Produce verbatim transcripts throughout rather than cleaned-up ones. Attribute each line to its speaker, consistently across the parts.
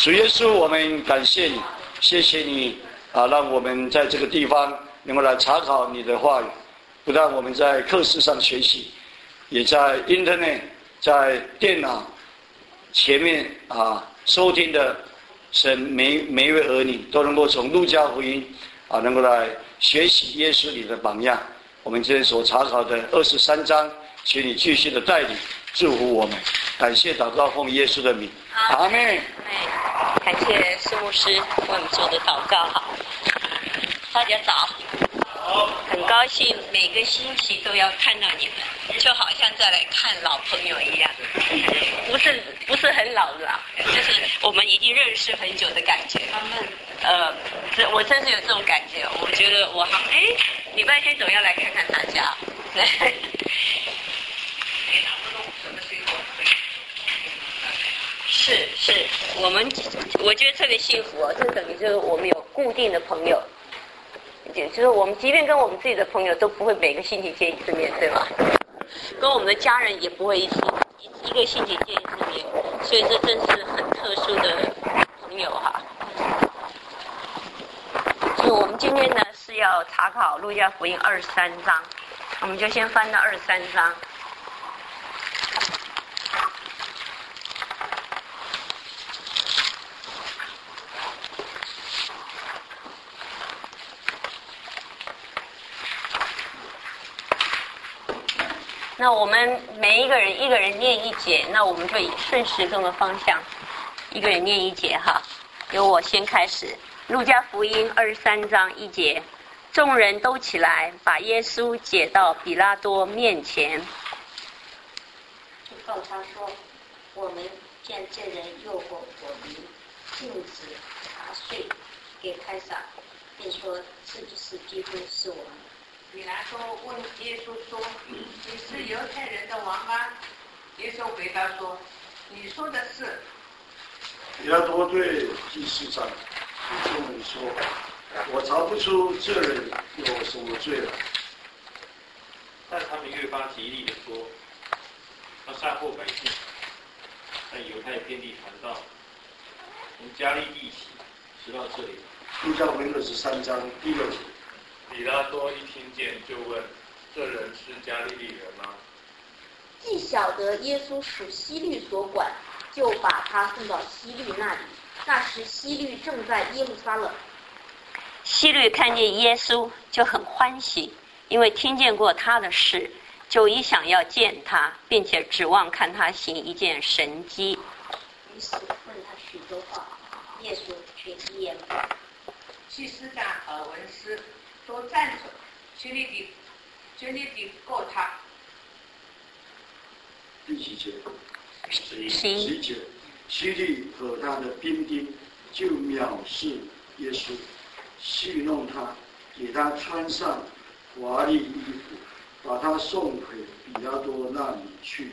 Speaker 1: 主耶稣，我们感谢你，谢谢你啊，让我们在这个地方能够来查考你的话语，不但我们在课室上学习，也在 Internet 在电脑前面啊收听的神每每一位儿女都能够从路加福音啊能够来学习耶稣你的榜样。我们今天所查考的二十三章，请你继续的带领祝福我们。感谢祷告奉耶稣的名，阿们。
Speaker 2: 感谢施牧师为我们做的祷告。好，大家早。很高兴每个星期都要看到你们，就好像再来看老朋友一样，不是不是很老的老，就是我们已经认识很久的感觉。呃，这我真是有这种感觉，我觉得我好哎，礼拜天总要来看看大家。是是，我们我觉得特别幸福哦，这等于就是我们有固定的朋友。就是我们即便跟我们自己的朋友都不会每个星期见一次面，对吧？跟我们的家人也不会一起一个星期见一次面，所以这真是很特殊的朋友哈。所以我们今天呢是要查考路加福音二十三章，我们就先翻到二十三章。那我们每一个人一个人念一节，那我们就以顺时钟的方向，一个人念一节哈。由我先开始，路加福音二十三章一节，众人都起来，把耶稣解到比拉多面前，
Speaker 3: 就告他说：“我们见这人诱惑我民，禁止查税给开撒，并说是不是基督是我们。”
Speaker 4: 比拉多问耶稣说：“你是犹太人的王吗？”耶稣回答说：“你说的是。”
Speaker 1: 比拉多对祭司长众人说：“我查不出这人有什么罪来。”
Speaker 5: 但他们越发极力的说：“他杀祸百姓，在犹太遍地传道，从加利利起，直到这里。”
Speaker 1: 路加福音二十三章第六节。
Speaker 5: 比拉多一听见就问：“这人是加利利人吗？”
Speaker 3: 既晓得耶稣属希律所管，就把他送到希律那里。那时希律正在耶路撒冷。
Speaker 2: 希律看见耶稣就很欢喜，因为听见过他的事，就一想要见他，并且指望看他行一件神迹。
Speaker 3: 于是问他许多话，耶稣却一言不发。
Speaker 4: 祭司长和文士都站着，全力地全力地告他。
Speaker 1: 第几节？
Speaker 2: 十
Speaker 1: 一节。希律和他的兵丁就藐视耶稣，戏弄他，给他穿上华丽衣服，把他送回比拉多那里去。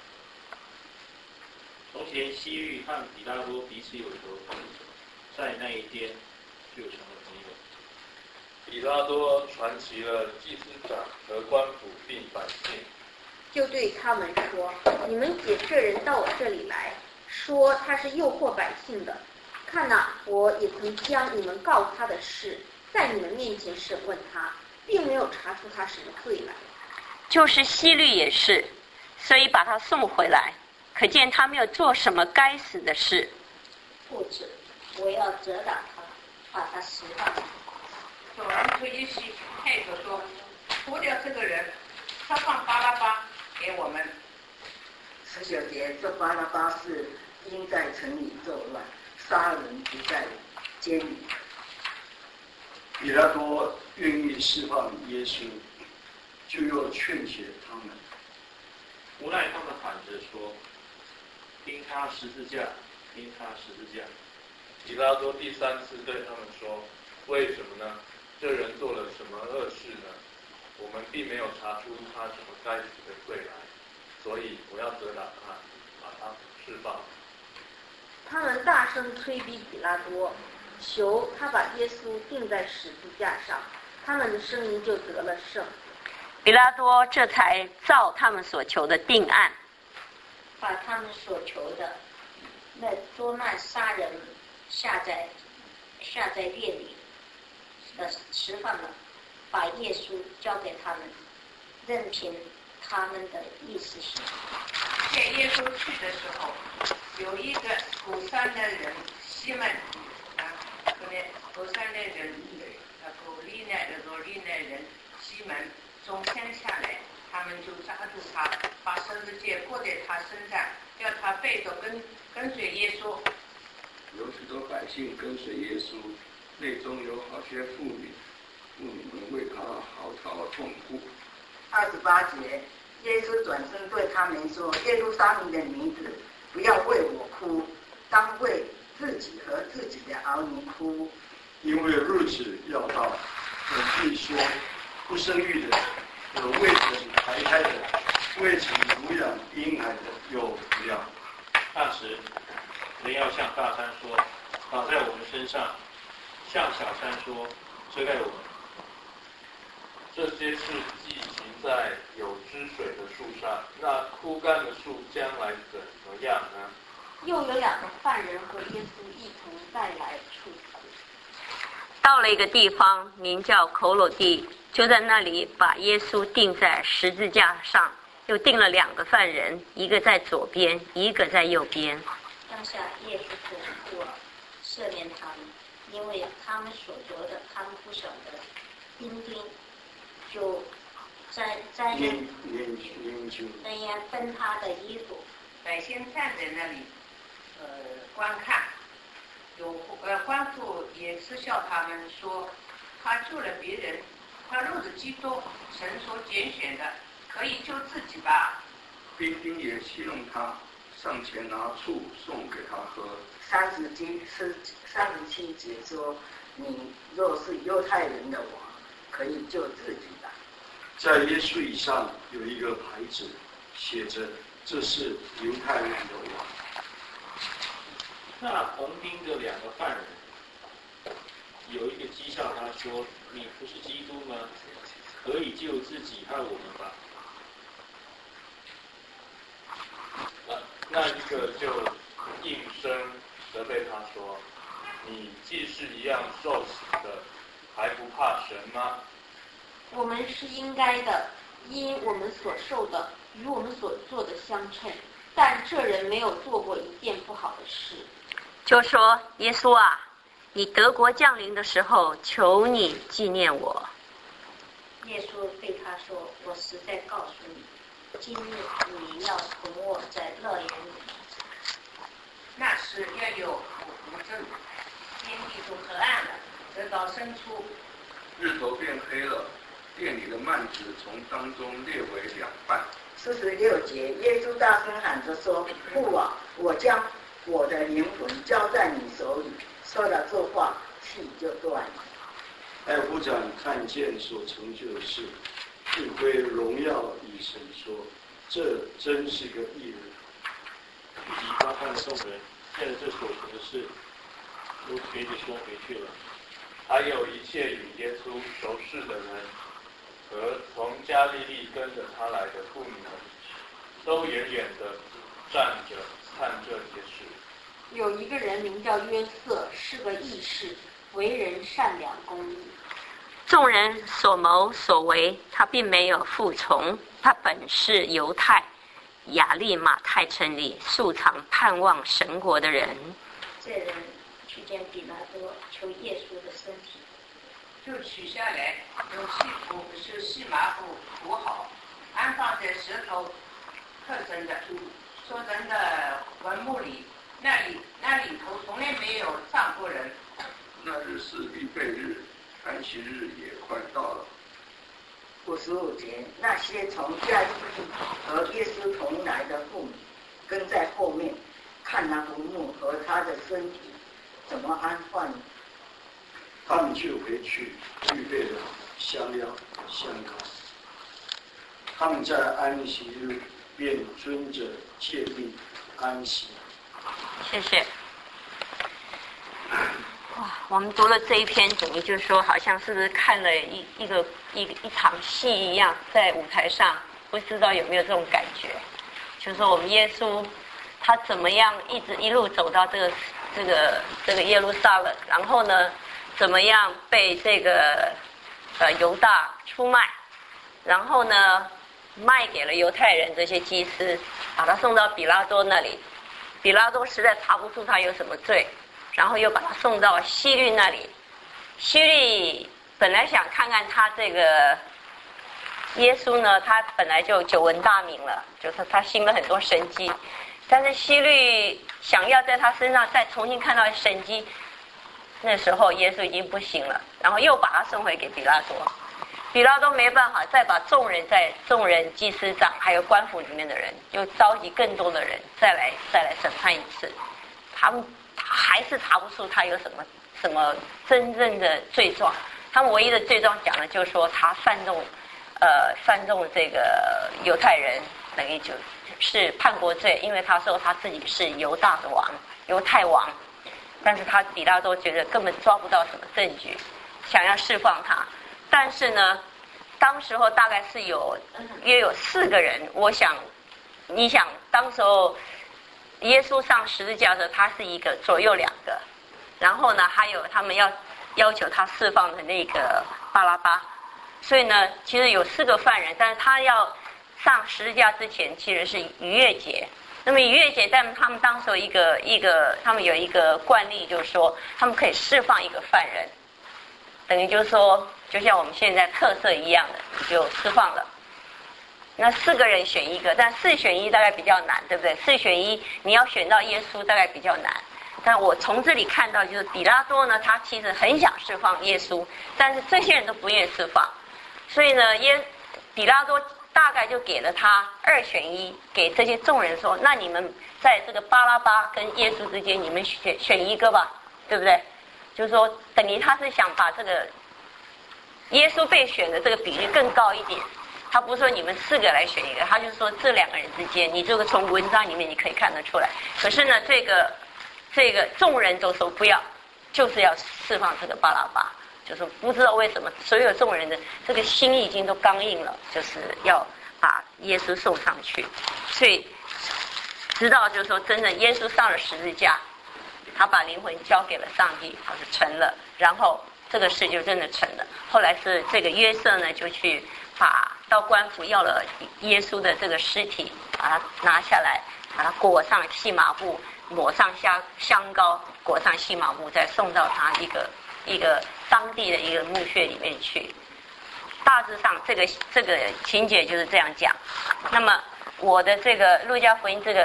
Speaker 5: 从前希律和比拉多彼此有仇，在那一天就成了朋友。
Speaker 6: 比拉多传齐了祭司长和官府并百姓，
Speaker 3: 就对他们说：“你们解这人到我这里来，说他是诱惑百姓的。看哪，我也曾将你们告他的事在你们面前审问他，并没有查出他什么罪来。”
Speaker 2: 就是希律也是，所以把他送回来，可见他没有做什么该死的事。
Speaker 3: 或者我要责打他，把他释放。
Speaker 4: 有人推耶稣配合说：“除掉这个人，他放巴拉巴给我们。”
Speaker 7: 十九节，这巴拉巴是因在城里作乱，杀人不在监里。
Speaker 1: 比拉多愿意释放耶稣，就又劝解他们。
Speaker 5: 无奈他们喊着说：“钉他十字架，钉他十字架。”
Speaker 6: 比拉多第三次对他们说：“为什么呢？这人做了什么恶事呢？我们并没有查出他什么该死的罪来，所以我要责打他，把他释放。”
Speaker 3: 他们大声催逼比拉多，求他把耶稣钉在十字架上，他们的声音就得了胜。
Speaker 2: 比拉多这才照他们所求的定案，
Speaker 3: 把他们所求的
Speaker 8: 那多那杀人下在下在列里的释放了，把耶稣交给他们，任凭他们的意思是。
Speaker 4: 在耶稣去的时候，有一个古山的人西门啊，后来古山的人，呃，古利奈的罗利奈人西门从天下来，他们就抓住他，把十字架挂在他身上，叫他背着跟跟随耶稣。
Speaker 9: 有许多百姓跟随耶稣，内中有好些妇女，妇女们为他嚎啕痛哭。
Speaker 7: 二十八节，耶稣转身对他们说：“耶路撒冷的女子，不要为我哭，当为自己和自己的儿女哭，
Speaker 1: 因为日子要到，我必说，不生育的有未曾怀胎的，未曾乳养婴孩的有福了。
Speaker 5: 那时，人要向大山说，倒在我们身上；向小山说，遮盖我们。
Speaker 6: 这些事既行在有汁水的树上，那枯干的树将来怎么样呢？”
Speaker 3: 又有两个犯人和耶稣一同再来处死。
Speaker 2: 到了一个地方，名叫口罗地，就在那里把耶稣钉在十字架上，又钉了两个犯人，一个在左边，一个在右边。
Speaker 8: 当下耶稣说：“我赦免他们，因为他们所做的，他们不晓得。”兵丁就在在那那样分他的衣服。
Speaker 4: 百姓站在那里，呃，观看，有呃官府也嗤笑他们说，他救了别人，他若是基督，神所拣选的，可以救自己吧。
Speaker 9: 兵丁也戏弄他，上前拿醋送给他喝。
Speaker 7: 三十七是三十七节说：“你若是犹太人的王，可以救自己吧。”
Speaker 1: 在耶稣以上有一个牌子，写着：“这是犹太人的王。”
Speaker 5: 那同兵的两个犯人，有一个讥笑他说：“你不是基督吗？可以救自己和我们吧。”
Speaker 6: 那一个就应声责备他说：“你既是一样受死的，还不怕神吗？”
Speaker 3: 我们是应该的，因我们所受的与我们所做的相称，但这人没有做过一件不好的事。
Speaker 2: 就说：“耶稣啊，你德国降临的时候，求你纪念我。”
Speaker 8: 耶稣对他说：“我实在告诉你，今日你要同我在乐园里。”
Speaker 4: 那时要有无证，天地都黑暗了，直到深处，
Speaker 9: 日头变黑了，店里的幔子从当中裂为两半。
Speaker 7: 四十六节，耶稣大声喊着说：“父啊，我将我的灵魂交在你手里。”说了这话，气就断了。
Speaker 1: 艾夫长看见所成就的事，就归荣耀以神说：“这真是个义人。”
Speaker 5: 自己观看众人，见了这所成的事，都随着说回去了。
Speaker 6: 还有一切与耶稣熟识的人和从加利利跟着他来的妇女们，都远远地站着看这些事。
Speaker 3: 有一个人名叫约瑟，是个义士，为人善良公义。
Speaker 2: 众人所谋所为，他并没有服从。他本是犹太亚利马太城里素常盼望神国的人。
Speaker 8: 这人去见比拉多，求耶稣的身体，
Speaker 4: 就取下来，用细布是细麻布涂好，安放在石头刻成的说人的坟墓里。那里那里头从来没有葬过人。
Speaker 9: 那日是预备日，安息日也快到了。
Speaker 7: 五十五节，那些从加利利和耶稣同来的妇女，跟在后面看那坟墓和他的身体怎么安放。
Speaker 1: 他们就回去预备了香料、香膏。他们在安息日便遵着诫命安息。
Speaker 2: 谢谢。哇，我们读了这一篇，等于就是说，好像是不是看了一一个一一场戏一样，在舞台上，不知道有没有这种感觉？就是说，我们耶稣他怎么样一直一路走到这个这个这个耶路撒冷，然后呢，怎么样被这个呃犹大出卖，然后呢卖给了犹太人这些祭司，把他送到比拉多那里，比拉多实在查不出他有什么罪，然后又把他送到希律那里，希律本来想看看他这个耶稣呢，他本来就久闻大名了，就是他行了很多神迹，但是希律想要在他身上再重新看到神迹，那时候耶稣已经不行了，然后又把他送回给比拉多，比拉多没办法，再把众人在众人祭司长还有官府里面的人，又召集更多的人再来再来审判一次，他们还是查不出他有什么什么真正的罪状，他们唯一的罪状讲的就是说他煽动呃煽动这个犹太人，等于就是叛国罪，因为他说他自己是犹大的王，犹太王，但是他比拉多觉得根本抓不到什么证据，想要释放他，但是呢当时候大概是有约有四个人，我想你想当时候耶稣上十字架的时候他是一个，左右两个，然后呢还有他们要要求他释放的那个巴拉巴，所以呢其实有四个犯人，但是他要上十字架之前其实是逾越节，那么逾越节但他们当时有一个一个他们有一个惯例，就是说他们可以释放一个犯人，等于就是说就像我们现在特赦一样的就释放了，那四个人选一个，但四选一大概比较难，对不对？四选一你要选到耶稣大概比较难，但我从这里看到就是比拉多呢他其实很想释放耶稣，但是这些人都不愿意释放，所以呢耶比拉多大概就给了他二选一，给这些众人说，那你们在这个巴拉巴跟耶稣之间你们选选一个吧，对不对？就是说等于他是想把这个耶稣被选的这个比例更高一点，他不是说你们四个来选一个，他就是说这两个人之间，你这个从文章里面你可以看得出来，可是呢这个这个众人都说不要，就是要释放这个巴拉巴，就是不知道为什么所有众人的这个心已经都刚硬了，就是要把耶稣送上去，所以直到就是说真正耶稣上了十字架，他把灵魂交给了上帝，他是成了，然后这个事就真的成了。后来是这个约瑟呢就去把到官府要了耶稣的这个尸体，把它拿下来，把它裹上细麻布，抹上香香膏，裹上细麻布，再送到他一个一个当地的一个墓穴里面去。大致上这个这个情节就是这样讲。那么我的这个路加福音这个，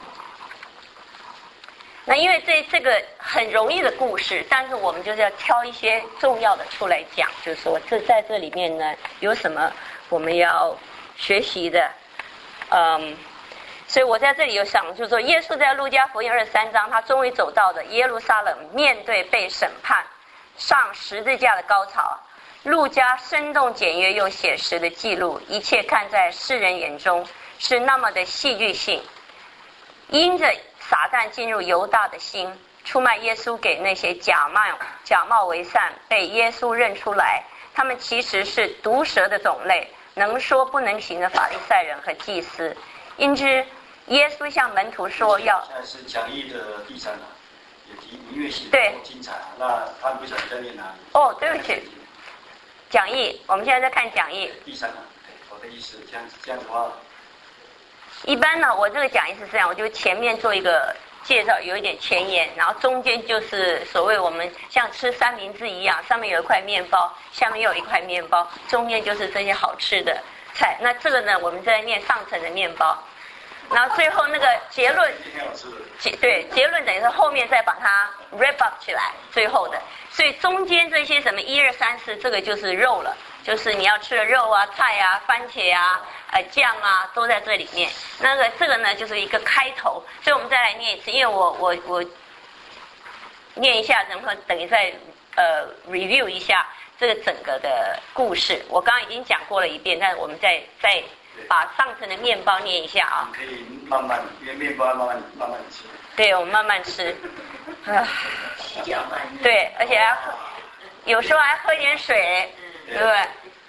Speaker 2: 那因为这这个很容易的故事，但是我们就是要挑一些重要的出来讲，就是说这在这里面呢有什么我们要学习的，嗯。所以我在这里有想，就是说耶稣在路加福音二十三章，他终于走到的耶路撒冷，面对被审判上十字架的高潮。路加生动简约又写实的记录，一切看在世人眼中是那么的戏剧性。因着撒旦进入犹大的心，出卖耶稣给那些假冒假冒为善，被耶稣认出来，他们其实是毒蛇的种类，能说不能行的法利赛人和祭司。因之耶稣向门徒说要，
Speaker 1: 现在是讲义的第三堂，也提音乐系
Speaker 2: 对
Speaker 1: 精彩，那他们不晓得在念哪里。
Speaker 2: 哦，对不起，讲义，我们现在在看讲义。
Speaker 1: 第三堂，我的意思这样子这样子的话，
Speaker 2: 一般呢，我这个讲义是这样，我就前面做一个介绍，有一点前言，然后中间就是所谓我们像吃三明治一样，上面有一块面包，下面又有一块面包，中间就是这些好吃的菜。那这个呢，我们在念上层的面包。然后最后那个结论，结对结论等于是后面再把它 wrap up 起来，最后的，所以中间这些什么一二三四，这个就是肉了，就是你要吃的肉啊、菜啊、番茄啊、呃酱啊，都在这里面。那个这个呢，就是一个开头，所以我们再来念一次，因为我我我念一下，然后等于再呃 review 一下这个整个的故事。我刚刚已经讲过了一遍，但是我们再再。把上层的面包念一下啊！
Speaker 1: 可以慢慢，因为面包慢慢慢慢吃。
Speaker 2: 对，我们慢慢吃。啊，对，而且还喝，有时候还喝点水，对不对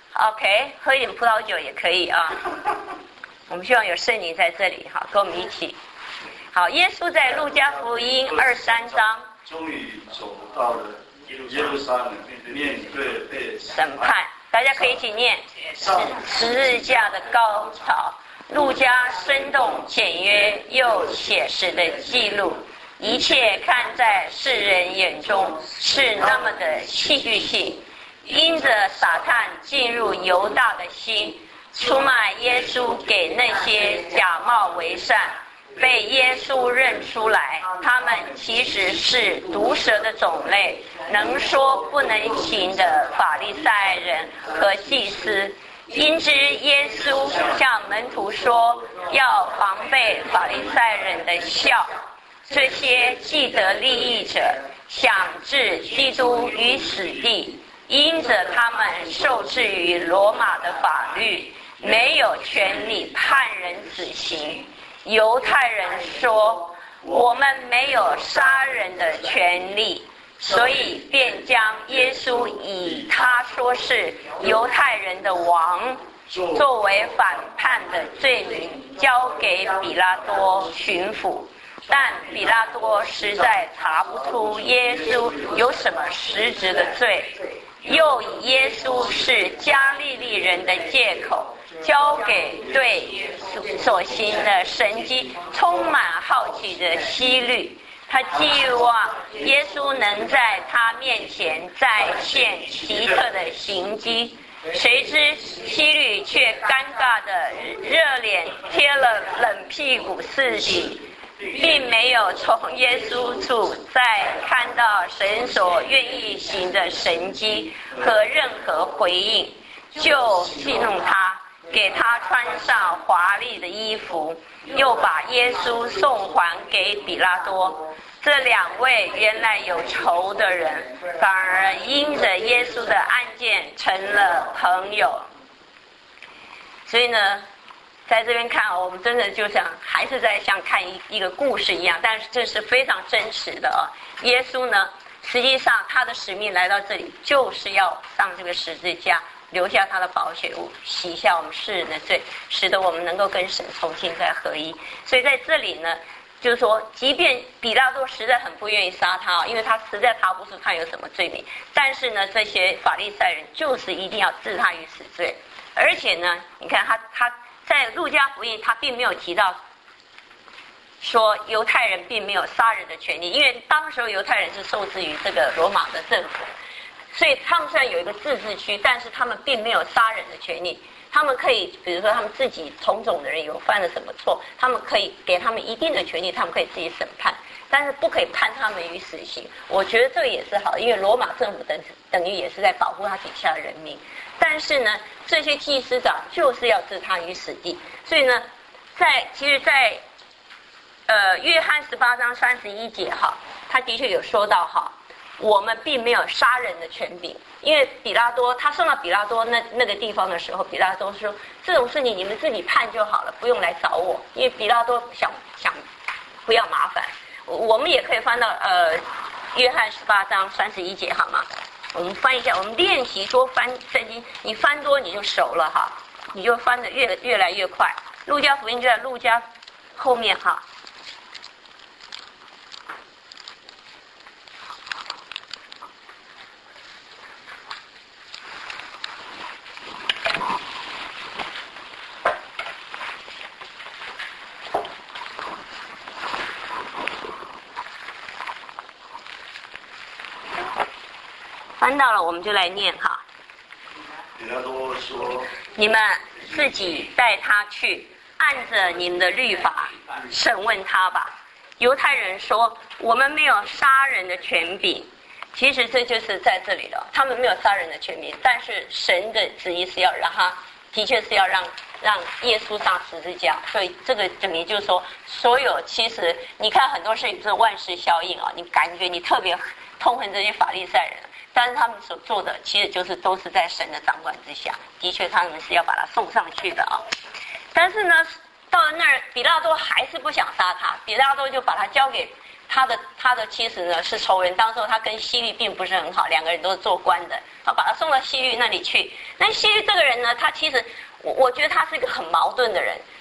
Speaker 2: ？OK， 喝一点葡萄酒也可以啊。我们希望有圣灵在这里哈，跟我们一起。 好，耶稣在路加福音二三章，
Speaker 1: 终于走到了耶路撒冷，面对被
Speaker 2: 审判。大家可以一起念：十字架的高潮。路加生动简约又写实的记录，一切看在世人眼中是那么的戏剧性。因着撒旦进入犹大的心，出卖耶稣给那些假冒为善，被耶稣认出来，他们其实是毒蛇的种类，能说不能行的法利赛人和祭司。因之耶稣向门徒说，要防备法利赛人的笑。这些既得利益者想置基督于死地，因着他们受制于罗马的法律，没有权利判人死刑。犹太人说，我们没有杀人的权利，所以便将耶稣以他说是犹太人的王作为反叛的罪名交给比拉多巡抚。但比拉多实在查不出耶稣有什么实质的罪，又以耶稣是加利利人的借口，交给对所行的神迹充满好奇的希律。他寄望耶稣能在他面前再现奇特的行迹，谁知希律却尴尬的热脸贴了冷屁股四起，并没有从耶稣处再看到神所愿意行的神迹和任何回应，就戏弄他，给他穿上华丽的衣服，又把耶稣送还给比拉多。这两位原来有仇的人，反而因着耶稣的案件成了朋友。所以呢，在这边看，我们真的就像还是在像看一一个故事一样，但是这是非常真实的啊。耶稣呢，实际上他的使命来到这里，就是要上这个十字架，留下他的宝血物，洗下我们世人的罪，使得我们能够跟神重新再合一。所以在这里呢，就是说，即便比拉多实在很不愿意杀他，因为他实在查不出他有什么罪名，但是呢，这些法利赛人就是一定要置他于死罪。而且呢，你看他他在路加福音他并没有提到说犹太人并没有杀人的权利，因为当时犹太人是受制于这个罗马的政府，所以他们虽然有一个自治区，但是他们并没有杀人的权利。他们可以，比如说他们自己同种的人有犯了什么错，他们可以给他们一定的权利，他们可以自己审判，但是不可以判他们于死刑。我觉得这个也是好，因为罗马政府等等于也是在保护他底下的人民。但是呢，这些祭司长就是要置他于死地。所以呢，在其实在呃约翰十八章三十一节哈，他的确有说到哈，我们并没有杀人的权柄。因为比拉多他送到比拉多那那个地方的时候，比拉多说这种事情你们自己判就好了，不用来找我。因为比拉多想想不要麻烦。我们也可以翻到呃约翰十八章三十一节好吗？我们翻一下，我们练习多翻圣经，你翻多你就熟了哈，你就翻得越越来越快。路加福音就在路加后面哈。翻到了，我们就来念哈。
Speaker 1: 比拉多说：“
Speaker 2: 你们自己带他去，按着你们的律法审问他吧。”犹太人说：“我们没有杀人的权柄。”其实这就是在这里了，他们没有杀人的权柄，但是神的旨意是要让他，的确是要让让耶稣上十字架。所以这个等于就是说，所有其实你看很多事情是万事效应啊，你感觉你特别痛恨这些法利赛人。但是他们所做的其实就是都是在神的掌管之下，的确他们是要把他送上去的啊。但是呢，到了那儿，比拉多还是不想杀他，比拉多就把他交给他的他的妻子呢是仇人，当时他跟希律并不是很好，两个人都是做官的，他把他送到希律那里去。那希律这个人呢，他其实我我觉得他是一个很矛盾的人，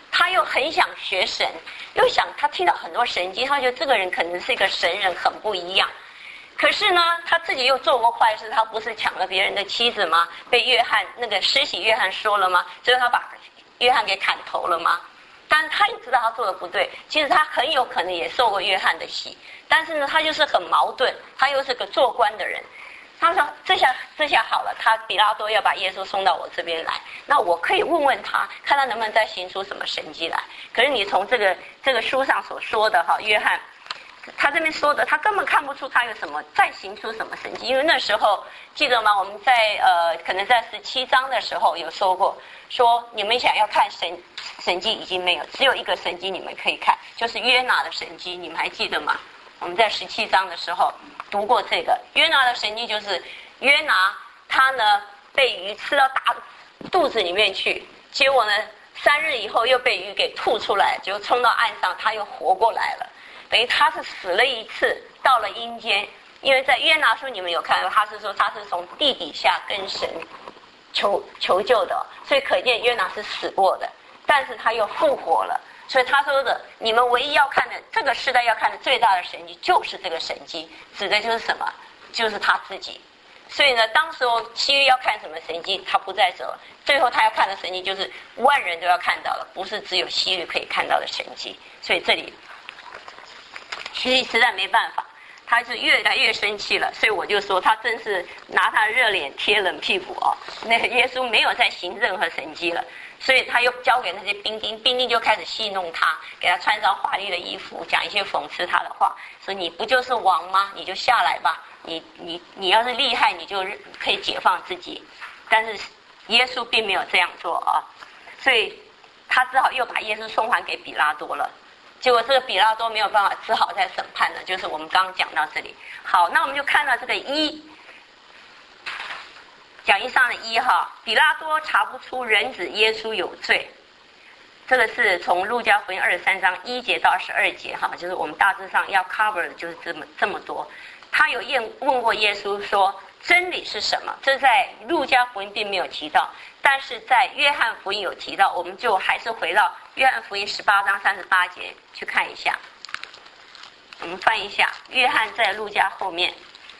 Speaker 2: 他又很想学神，又想他听到很多神迹，他觉得这个人可能是一个神人，很不一样。可是呢，他自己又做过坏事，他不是抢了别人的妻子吗？被约翰那个施洗约翰说了吗？最后他把约翰给砍头了吗？但他也知道他做的不对，其实他很有可能也受过约翰的洗，但是呢，他就是很矛盾，他又是个做官的人。他说这下这下好了，他比拉多要把耶稣送到我这边来，那我可以问问他，看他能不能再行出什么神迹来。可是你从这个这个书上所说的哈，约翰他这边说的，他根本看不出他有什么再行出什么神迹，因为那时候记得吗？我们在呃可能在十七章的时候有说过，说你们想要看神神迹已经没有，只有一个神迹你们可以看，就是约拿的神迹，你们还记得吗？我们在十七章的时候读过这个约拿的神迹，就是约拿他呢被鱼吃到大肚子里面去，结果呢三日以后又被鱼给吐出来，就冲到岸上，他又活过来了。等于他是死了一次，到了阴间。因为在约拿书你们有看到，他是说他是从地底下跟神求求救的，所以可见约拿是死过的，但是他又复活了。所以他说的，你们唯一要看的，这个时代要看的最大的神迹就是这个神迹，指的就是什么？就是他自己。所以呢，当时候西律要看什么神迹，他不在这，最后他要看的神迹就是万人都要看到了，不是只有西律可以看到的神迹。所以这里西律实在没办法，他是越来越生气了。所以我就说他真是拿他热脸贴冷屁股哦。那个耶稣没有再行任何神迹了，所以他又交给那些兵丁，兵丁就开始戏弄他，给他穿上华丽的衣服，讲一些讽刺他的话，说你不就是王吗？你就下来吧，你你你要是厉害，你就可以解放自己。但是耶稣并没有这样做啊，所以他只好又把耶稣送还给比拉多了。结果这个比拉多没有办法，只好再审判了，就是我们刚刚讲到这里。好，那我们就看到这个一讲义上的一哈，比拉多查不出人子耶稣有罪，这个是从路加福音二十三章一节到十二节哈，就是我们大致上要 cover 的就是这么这么多。他有问过耶稣说真理是什么，这在路加福音并没有提到，但是在约翰福音有提到。我们就还是回到约翰福音十八章三十八节去看一下，我们翻一下，约翰在路加后面。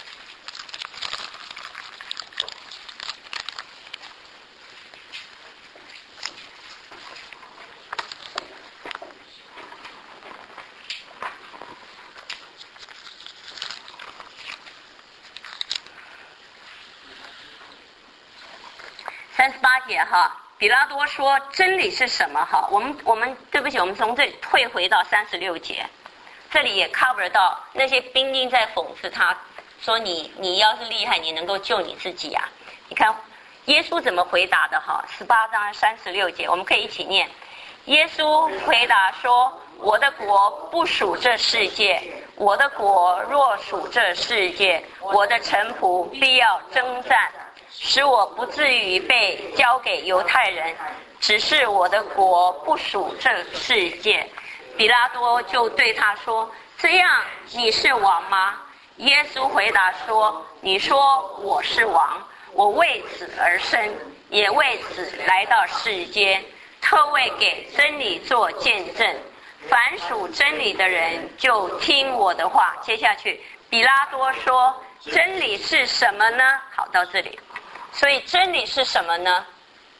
Speaker 2: 三十八节哈，比拉多说真理是什么哈？我们我们对不起，我们从这里退回到三十六节，这里也 cover 到那些兵丁在讽刺他，说你你要是厉害，你能够救你自己啊？你看耶稣怎么回答的哈？十八章三十六节，我们可以一起念。耶稣回答说：“我的国不属这世界，我的国若属这世界，我的臣仆必要征战。”使我不至于被交给犹太人，只是我的国不属这世界。比拉多就对他说：“这样你是王吗？”耶稣回答说：“你说我是王，我为此而生，也为此来到世间，特为给真理做见证。凡属真理的人就听我的话。”接下去，比拉多说：“真理是什么呢？”好，到这里。所以真理是什么呢？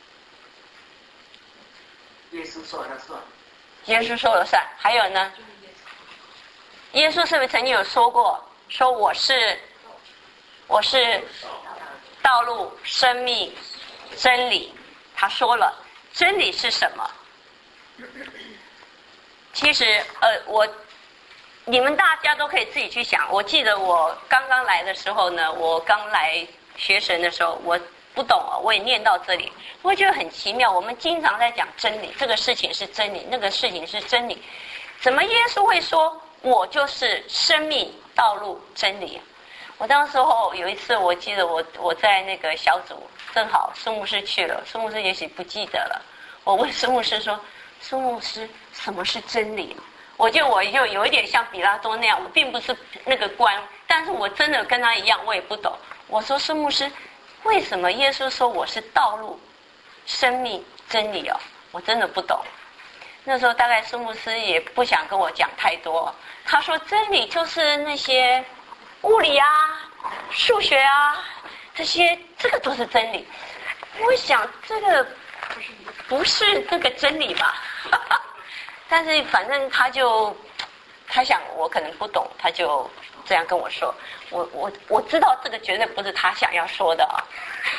Speaker 7: 耶稣说了算。
Speaker 2: 耶稣说了算。还有呢？耶稣是不是曾经有说过，说我是我是道路、生命、真理？他说了，真理是什么？其实呃，我你们大家都可以自己去想。我记得我刚刚来的时候呢，我刚来学神的时候，我不懂啊，我也念到这里，我觉得很奇妙。我们经常在讲真理，这个事情是真理，那个事情是真理，怎么耶稣会说我就是生命、道路、真理？我当时候有一次，我记得我我在那个小组，正好苏牧师去了，苏牧师也许不记得了。我问苏牧师说：“苏牧师，什么是真理？”我就我就有一点像比拉多那样，我并不是那个官，但是我真的跟他一样，我也不懂。我说：“苏牧师，为什么耶稣说我是道路、生命、真理哦？我真的不懂。” 那时候大概苏牧师也不想跟我讲太多，他说真理就是那些物理啊、数学啊这些，这个都是真理。我想这个不是这个真理吧？但是反正他就他想我可能不懂，他就这样跟我说。我我我知道这个绝对不是他想要说的啊。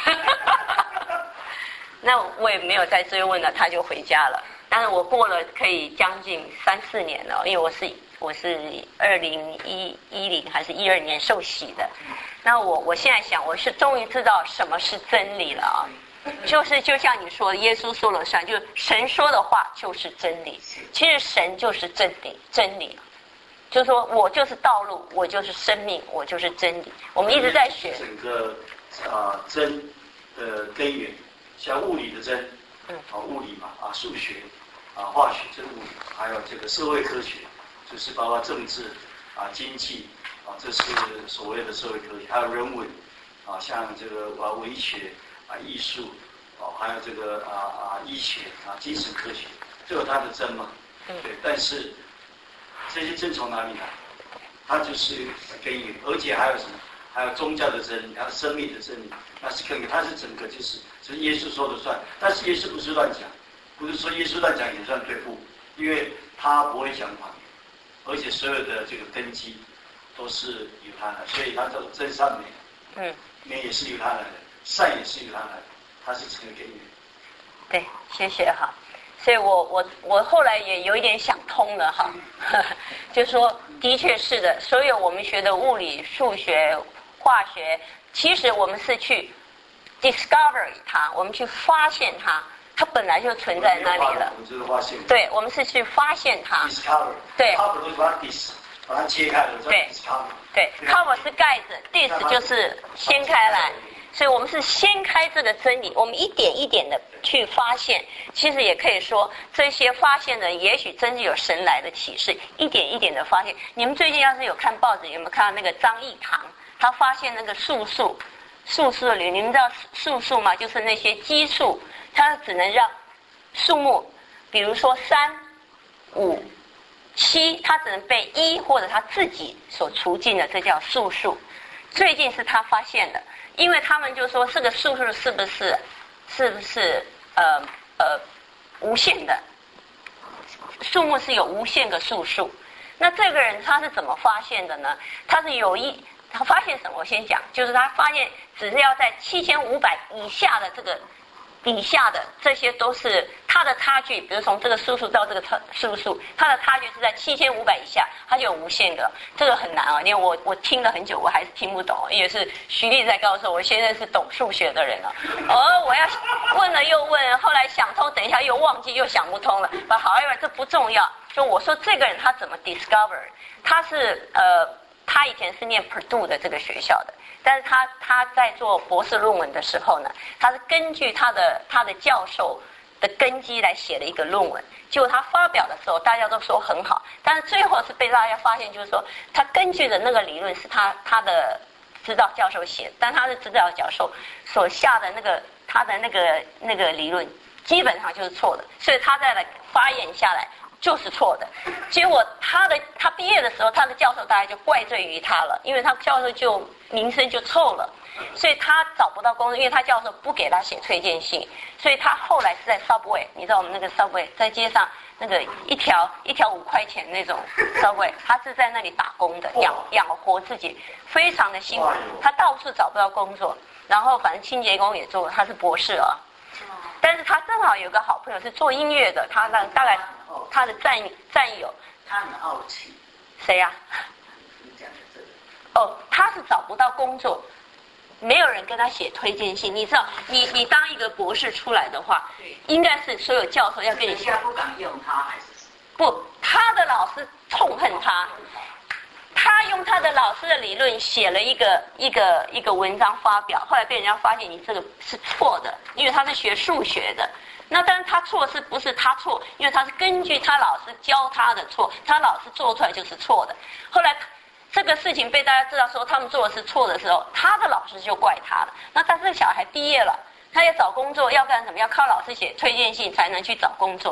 Speaker 2: 那我也没有再追问了，他就回家了。但是我过了可以将近三四年了，因为我是我是二零一一零还是一二年受洗的。那我我现在想，我是终于知道什么是真理了啊！就是就像你说的，耶稣说了算，就是神说的话就是真理。其实神就是真理，真理，就是说我就是道路，我就是生命，我就是真理。我们一直在学
Speaker 1: 整个啊、呃、真的根源，像物理的真，
Speaker 2: 嗯，
Speaker 1: 啊物理嘛，啊数学。啊，化学这个物理，还有这个社会科学，就是包括政治啊、经济啊，这是所谓的社会科学，还有人文啊，像这个啊文学啊、艺术啊，还有这个啊啊医学啊、精神科学，这有它的真嘛，对。但是这些真从哪里来？它就是根源，而且还有什么？还有宗教的真理，还有生命的真理，那是根源，它是整个就是就是耶稣说了算，但是耶稣不是乱讲。不是说耶稣乱讲也算对付，因为他不会讲谎言，而且所有的这个根基都是由他来，所以他叫做真善美，
Speaker 2: 嗯，美
Speaker 1: 也是由他来的，善也是由他来的，他是整个根源。
Speaker 2: 对，谢谢哈。所以我我我后来也有一点想通了哈，就是说的确是的，所有我们学的物理、数学、化学，其实我们是去 discover 它，我们去发现它。它本来就存在那里了，
Speaker 1: 我就是发现。
Speaker 2: 对，我们是去发现它。
Speaker 1: discover。
Speaker 2: 对。
Speaker 1: cover 都是把 dis 把它切开了，
Speaker 2: 对。
Speaker 1: discover。
Speaker 2: 对 ，cover 是盖子 ，dis 就是掀开来，所以我们是掀开这个真理，我们一点一点的去发现。其实也可以说，这些发现的也许真是有神来的启示，一点一点的发现。你们最近要是有看报纸，有没有看到那个张益唐？他发现那个素数，素数的理论，你们知道素数吗？就是那些基数。它只能让数目，比如说三、五、七，它只能被一或者它自己所除尽的，这叫素数。最近是他发现的，因为他们就说这个素数是不是是不是呃呃无限的，数目是有无限个素数。那这个人他是怎么发现的呢？他是有一他发现什么？我先讲，就是他发现只是要在七千五百以下的这个。以下的这些都是它的差距，比如从这个数数到这个数数，它的差距是在七千五百以下，它就有无限个，这个很难啊！因为我我听了很久，我还是听不懂，也是徐丽在告诉我，我现在是懂数学的人了。而我要问了又问，后来想通，等一下又忘记，又想不通了。But however，这不重要。就我说这个人他怎么 discover？ 他是呃，他以前是念 Purdue 的这个学校的。但是他他在做博士论文的时候呢，他是根据他的他的教授的根基来写了一个论文。结果他发表的时候，大家都说很好，但是最后是被大家发现，就是说他根据的那个理论是他他的指导教授写的，但他的指导教授所下的那个他的那个那个理论基本上就是错的，所以他再来发言下来。就是错的，结果他的他毕业的时候，他的教授大概就怪罪于他了，因为他教授就名声就臭了，所以他找不到工作，因为他教授不给他写推荐信，所以他后来是在 Subway， 你知道我们那个 Subway 在街上那个一条一条五块钱那种 Subway， 他是在那里打工的，养养活自己，非常的辛苦，他到处找不到工作，然后反正清洁工也做，他是博士啊。但是他正好有个好朋友是做音乐的，他大大概他的战战友，
Speaker 7: 他很傲气。
Speaker 2: 谁呀、啊？
Speaker 7: 你讲的这个。
Speaker 2: 哦，他是找不到工作，没有人跟他写推荐信。你知道，你你当一个博士出来的话，应该是所有教授要跟你
Speaker 7: 写。人家不敢用他还是？
Speaker 2: 不，他的老师痛恨他。他用他的老师的理论写了一个一个一个文章发表，后来被人家发现你这个是错的，因为他是学数学的。那但是他错是不是他错？因为他是根据他老师教他的错，他老师做出来就是错的。后来这个事情被大家知道说他们做的是错的时候，他的老师就怪他了。那但是这个小孩毕业了，他要找工作要干什么？要靠老师写推荐信才能去找工作。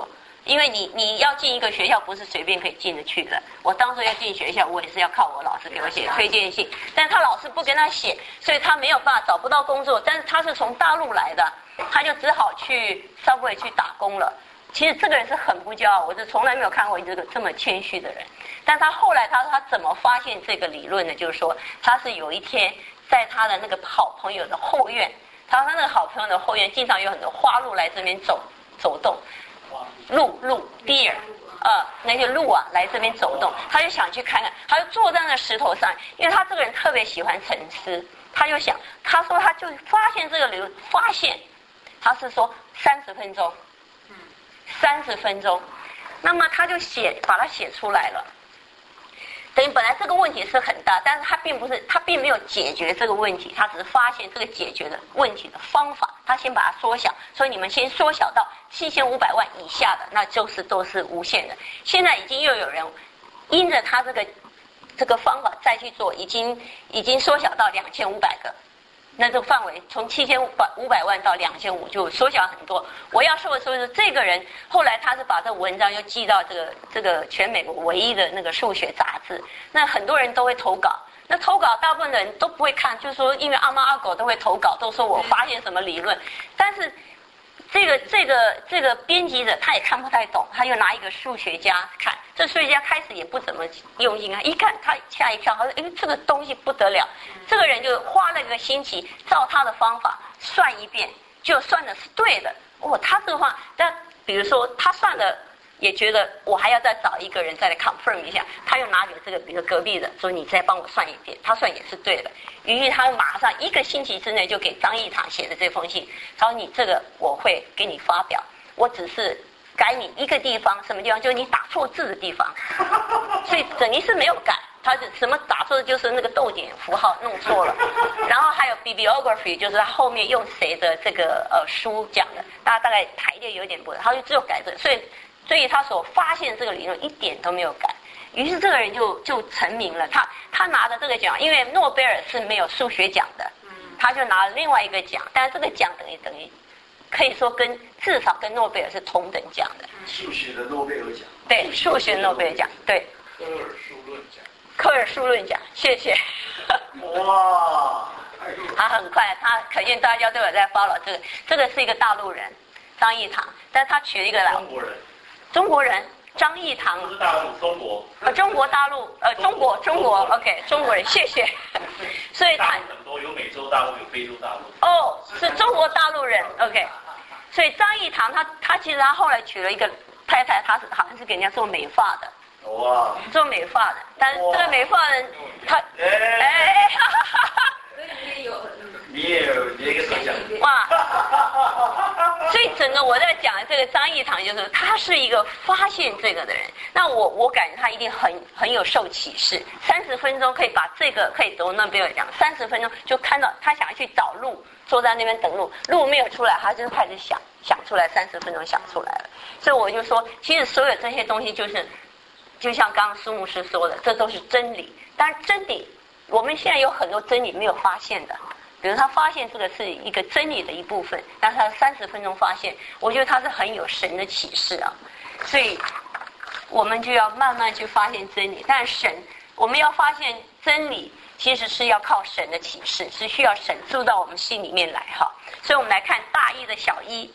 Speaker 2: 因为你你要进一个学校不是随便可以进得去的。我当时要进学校，我也是要靠我老师给我写推荐信，但是他老师不跟他写，所以他没有办法找不到工作。但是他是从大陆来的，他就只好去 Subway 去打工了。其实这个人是很不骄傲，我是从来没有看过这个这么谦虚的人。但他后来他说他怎么发现这个理论呢？就是说他是有一天在他的那个好朋友的后院，他说他那个好朋友的后院经常有很多花鹿来这边走走动，鹿鹿 deer 呃那些鹿啊来这边走动，他就想去看看，他就坐在那石头上，因为他这个人特别喜欢沉思，他就想，他说他就发现这个理论，发现他是说三十分钟。三十分钟，那么他就写，把它写出来了。等于本来这个问题是很大，但是他并不是，他并没有解决这个问题，他只是发现这个解决的问题的方法，他先把它缩小。所以你们先缩小到七千五百万以下的，那就是都是无限的。现在已经又有人因着他这个这个方法再去做，已经已经缩小到两千五百个。那这个范围从七千五百五百万到两千五就缩小很多。我要说的说是这个人后来他是把这个文章又寄到这个这个全美国唯一的那个数学杂志，那很多人都会投稿，那投稿大部分的人都不会看，就是说因为阿猫阿狗都会投稿，都说我发现什么理论，但是这个这个这个编辑者他也看不太懂，他又拿一个数学家看，这数学家开始也不怎么用心啊，一看他吓一跳，他说哎这个东西不得了，这个人就花了一个星期照他的方法算一遍，就算的是对的。哦，他这个话，但比如说他算的也觉得我还要再找一个人再来 confirm 一下，他又拿给这个比如隔壁的说你再帮我算一遍，他算也是对的。于是他马上一个星期之内就给张义堂写的这封信，他说你这个我会给你发表，我只是改你一个地方，什么地方就是你打错字的地方，所以等于是没有改，他是什么打错的就是那个逗点符号弄错了，然后还有 bibliography 就是他后面用谁的这个呃书讲的，大家大概排列有点不对，他就只有改这个，所以所以他所发现这个理论一点都没有改。于是这个人就就成名了，他他拿的这个奖，因为诺贝尔是没有数学奖的，他就拿了另外一个奖，但是这个奖等于等于可以说跟至少跟诺贝尔是同等奖的。
Speaker 1: 数学的诺贝尔奖。
Speaker 2: 对，数学诺贝尔奖，对。
Speaker 6: 科尔数论奖。
Speaker 2: 科尔数论奖，谢谢。
Speaker 1: 哇！
Speaker 2: 他很快，他可见大家都有在 follow 这个，这个是一个大陆人张义堂，但是他取了一个来
Speaker 5: 中国人。
Speaker 2: 中国人。张义堂
Speaker 5: 不是大陆，中国。
Speaker 2: 呃，中国大陆，呃，中国，中国 ，OK， 中国人，谢谢。所以他
Speaker 5: 很多有美洲大陆，有非洲大陆。
Speaker 2: 哦，是中国大陆人 ，OK。所以张义堂他他其实他后来娶了一个太太，他是好像是给人家做美发的。
Speaker 1: 哇！
Speaker 2: 做美发的，但是这个美发人他哎，哈哈哈哈。
Speaker 1: 你也有，你也有一个思想。
Speaker 2: 哇！所以整个我在讲的这个张义堂，就是他是一个发现这个的人。那我我感觉他一定很很有受启示。三十分钟可以把这个可以得诺贝尔奖，三十分钟就看到他想要去找路，坐在那边等路，路没有出来，他就开始想想出来，三十分钟想出来了。所以我就说，其实所有这些东西就是，就像刚刚苏牧师说的，这都是真理。但是真理，我们现在有很多真理没有发现的。比如他发现这个是一个真理的一部分，但是他三十分钟发现，我觉得他是很有神的启示啊，所以我们就要慢慢去发现真理。但是神，我们要发现真理，其实是要靠神的启示，是需要神住到我们心里面来哈。所以我们来看大一的小一，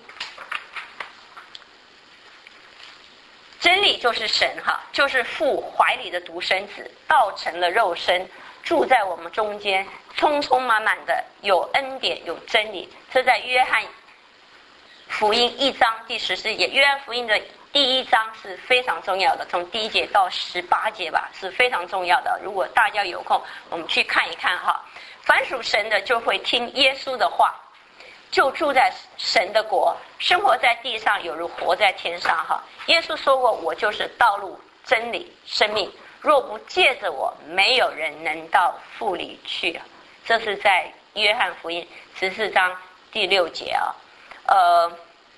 Speaker 2: 真理就是神哈，就是父怀里的独生子，道成了肉身。住在我们中间，充充满满的有恩典有真理。这在约翰福音一章第十四节，约翰福音的第一章是非常重要的，从第一节到十八节吧，是非常重要的。如果大家有空，我们去看一看哈。凡属神的就会听耶稣的话，就住在神的国，生活在地上有如活在天上哈。耶稣说过，我就是道路、真理、生命。若不借着我，没有人能到父里去啊。这是在约翰福音十四章第六节啊。呃，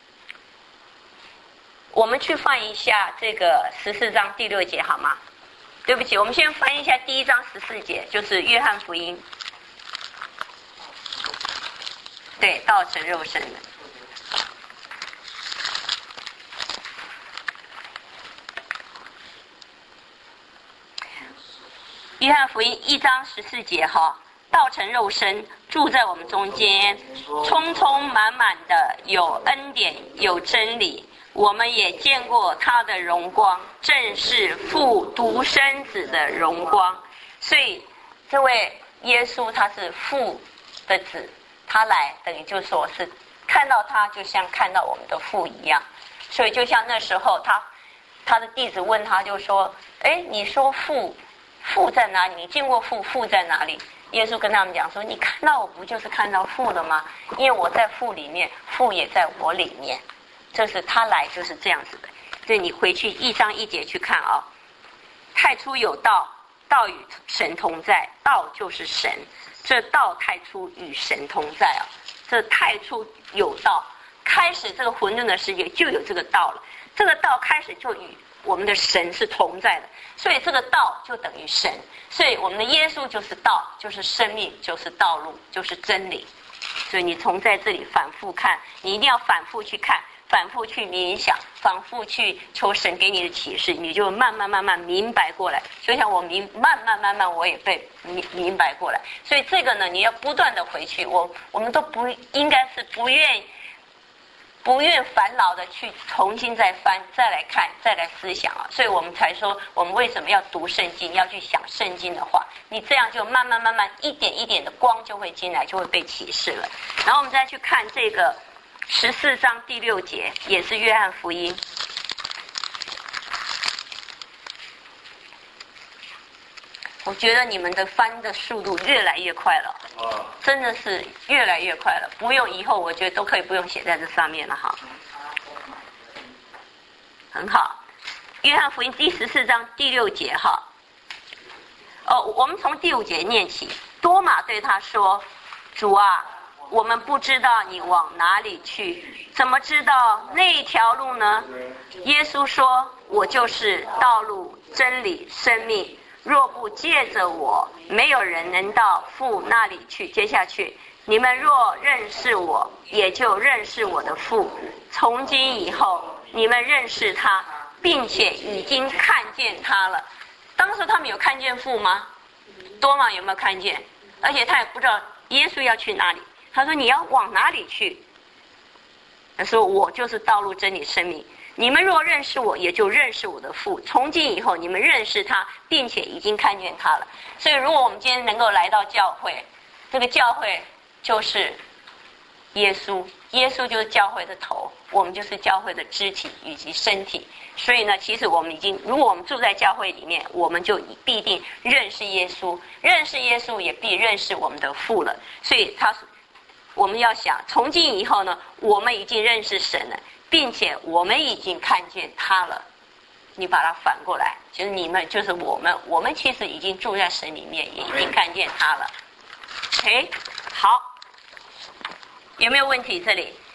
Speaker 2: 我们去翻一下这个十四章第六节好吗？对不起，我们先翻一下第一章十四节，就是约翰福音。对，道成肉身的。 约翰福音一章十四节哈，道成肉身住在我们中间，充充满满的有恩典有真理，我们也见过他的荣光，正是父独生子的荣光。所以这位耶稣他是父的子，他来等于就说是看到他就像看到我们的父一样。所以就像那时候他他的弟子问他，就说哎，你说父父在哪里？你见过父？父在哪里？耶稣跟他们讲说，你看到我不就是看到父了吗？因为我在父里面，父也在我里面。这是他来就是这样子的。所以你回去一章一节去看啊。太初有道，道与神同在，道就是神。这道太初与神同在啊。这太初有道，开始这个混沌的世界就有这个道了。这个道开始就与我们的神是同在的，所以这个道就等于神。所以我们的耶稣就是道，就是生命，就是道路，就是真理。所以你从在这里反复看，你一定要反复去看，反复去冥想，反复去求神给你的启示，你就慢慢慢慢明白过来。就像我明慢慢慢慢我也被明明白过来。所以这个呢，你要不断的回去。我我们都不应该是不愿意不愿烦恼的去重新再翻再来看再来思想啊。所以我们才说我们为什么要读圣经，要去想圣经的话，你这样就慢慢慢慢一点一点的光就会进来，就会被启示了。然后我们再去看这个十四章第六节，也是约翰福音。我觉得你们的翻的速度越来越快了，真的是越来越快了。不用以后，我觉得都可以不用写在这上面了哈。很好，约翰福音第十四章第六节哈。哦，我们从第五节念起。多马对他说：“主啊，我们不知道你往哪里去，怎么知道那条路呢？”耶稣说：“我就是道路、真理、生命。若不借着我，没有人能到父那里去。”接下去，你们若认识我，也就认识我的父。从今以后，你们认识他，并且已经看见他了。当时他们有看见父吗？多马有没有看见？而且他也不知道耶稣要去哪里。他说：“你要往哪里去？”他说：“我就是道路、真理、生命。你们若认识我，也就认识我的父。从今以后，你们认识他，并且已经看见他了。”所以如果我们今天能够来到教会，这个教会就是耶稣，耶稣就是教会的头，我们就是教会的肢体以及身体。所以呢，其实我们已经，如果我们住在教会里面，我们就必定认识耶稣，认识耶稣也必认识我们的父了。所以他我们要想，从今以后呢，我们已经认识神了，并且我们已经看见他了。你把它反过来，就是你们就是我们，我们其实已经住在神里面，也已经看见他了。OK， 好，有没有问题这里？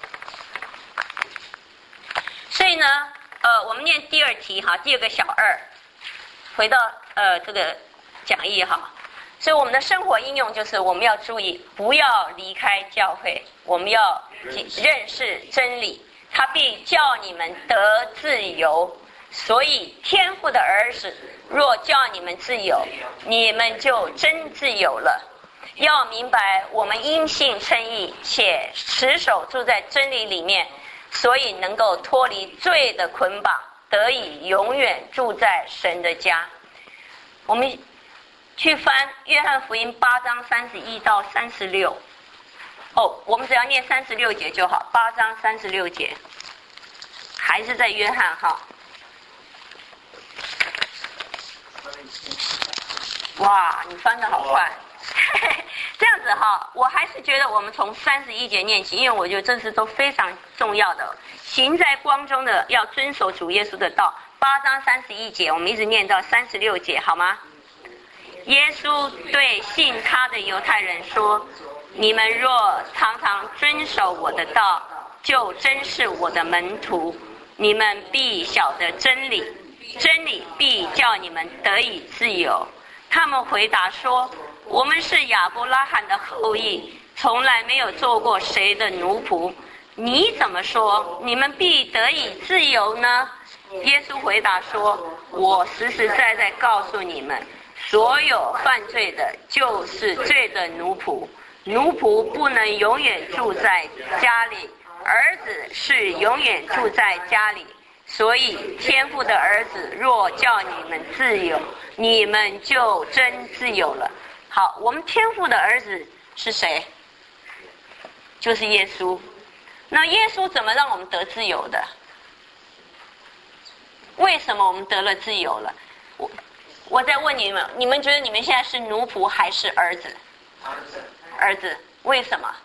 Speaker 2: 所以呢，呃，我们念第二题哈，第二个小二，回到呃这个讲义哈。所以我们的生活应用就是我们要注意，不要离开教会，我们要认识真理，他必叫你们得自由。所以天父的儿子若叫你们自由，你们就真自由了。要明白，我们因信称义，且持守住在真理里面，所以能够脱离罪的捆绑，得以永远住在神的家。我们去翻约翰福音八章三十一到三十六。哦，我们只要念三十六节就好。八章三十六节，还是在约翰哈。哇，你翻得好快！这样子哈，我还是觉得我们从三十一节念起，因为我觉得这是都非常重要的。行在光中的要遵守主耶稣的道。八章三十一节，我们一直念到三十六节，好吗？耶稣对信他的犹太人说：“你们若常常遵守我的道，就真是我的门徒。你们必晓得真理，真理必叫你们得以自由。”他们回答说：“我们是亚伯拉罕的后裔，从来没有做过谁的奴仆。你怎么说你们必得以自由呢？”耶稣回答说：“我实实在在告诉你们， 所有犯罪的就是罪的奴仆。奴仆不能永远住在家里，儿子是永远住在家里。所以天父的儿子若叫你们自由，你们就真自由了。好，我们天父的儿子是谁？就是耶稣。那耶稣怎么让我们得自由的？为什么我们得了自由了？我我在问你们，你们觉得你们现在是奴仆还是儿子？
Speaker 7: 儿子，
Speaker 2: 儿子，为什么？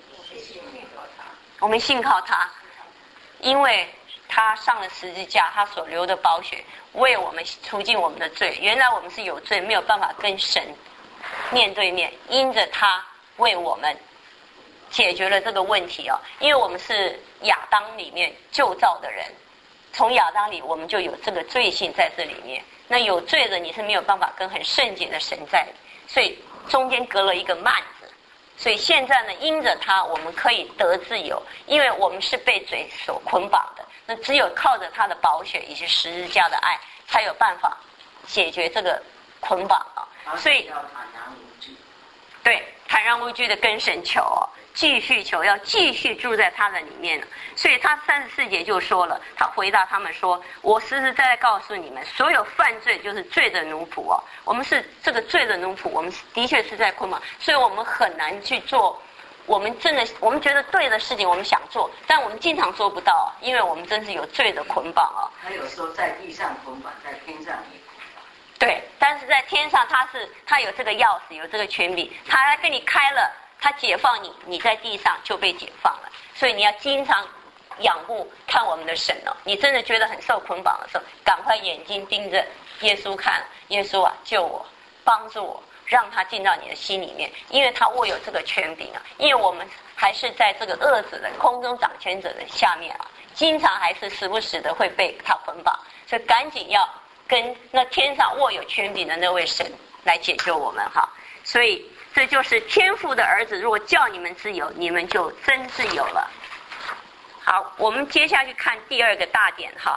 Speaker 2: 我们信靠他，因为他上了十字架，他所流的宝血为我们除尽我们的罪。原来我们是有罪，没有办法跟神面对面，因着他为我们解决了这个问题哦。因为我们是亚当里面旧造的人，从亚当里我们就有这个罪性在这里面。那有罪的你是没有办法跟很圣洁的神在，所以中间隔了一个幔子。所以现在呢，因着他我们可以得自由，因为我们是被罪所捆绑的。那只有靠着他的宝血以及十字架的爱，才有办法解决这个捆绑啊。所以
Speaker 7: 要坦然无惧，
Speaker 2: 对，坦然无惧的跟神求哦，继续求，要继续住在他的里面。所以他三十四节就说了，他回答他们说：“我实实在在告诉你们，所有犯罪就是罪的奴仆哦。我们是这个罪的奴仆，我们的确是在捆绑，所以我们很难去做。我们真的，我们觉得对的事情，我们想做，但我们经常做不到，因为我们真是有罪的捆绑哦。
Speaker 7: 他有时候在地上捆绑，在天上也捆绑。
Speaker 2: 对，但是在天上他是他有这个钥匙，有这个权柄，他还给你开了，他解放你，你在地上就被解放了。所以你要经常仰慕看我们的神哦。你真的觉得很受捆绑的时候，赶快眼睛盯着耶稣看，耶稣啊，救我，帮助我。”让他进到你的心里面，因为他握有这个权柄啊。因为我们还是在这个恶者的空中掌权者的下面啊，经常还是时不时的会被他捆绑，所以赶紧要跟那天上握有权柄的那位神来解救我们哈。所以这就是天父的儿子，如果叫你们自由，你们就真自由了。好，我们接下去看第二个大点哈。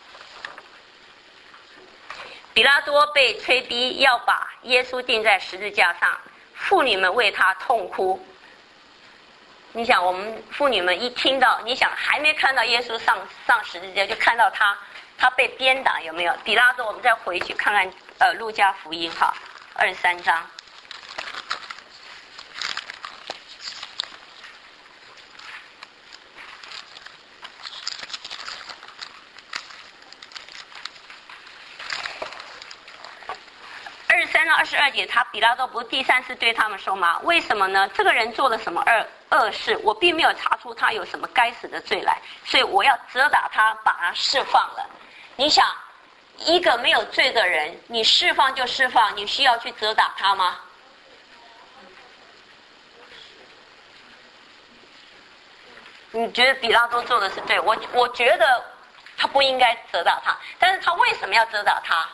Speaker 2: 比拉多被催逼要把耶稣钉在十字架上，妇女们为他痛哭。你想，我们妇女们一听到，你想还没看到耶稣上上十字架，就看到他他被鞭打，有没有？比拉多，我们再回去看看呃路加福音哈，二十三章。三到二十二节，他比拉多不是第三次对他们说吗？为什么呢？这个人做了什么恶恶事？我并没有查出他有什么该死的罪来，所以我要责打他，把他释放了。你想，一个没有罪的人，你释放就释放，你需要去责打他吗？你觉得比拉多做的是对？我我觉得他不应该责打他，但是他为什么要责打他？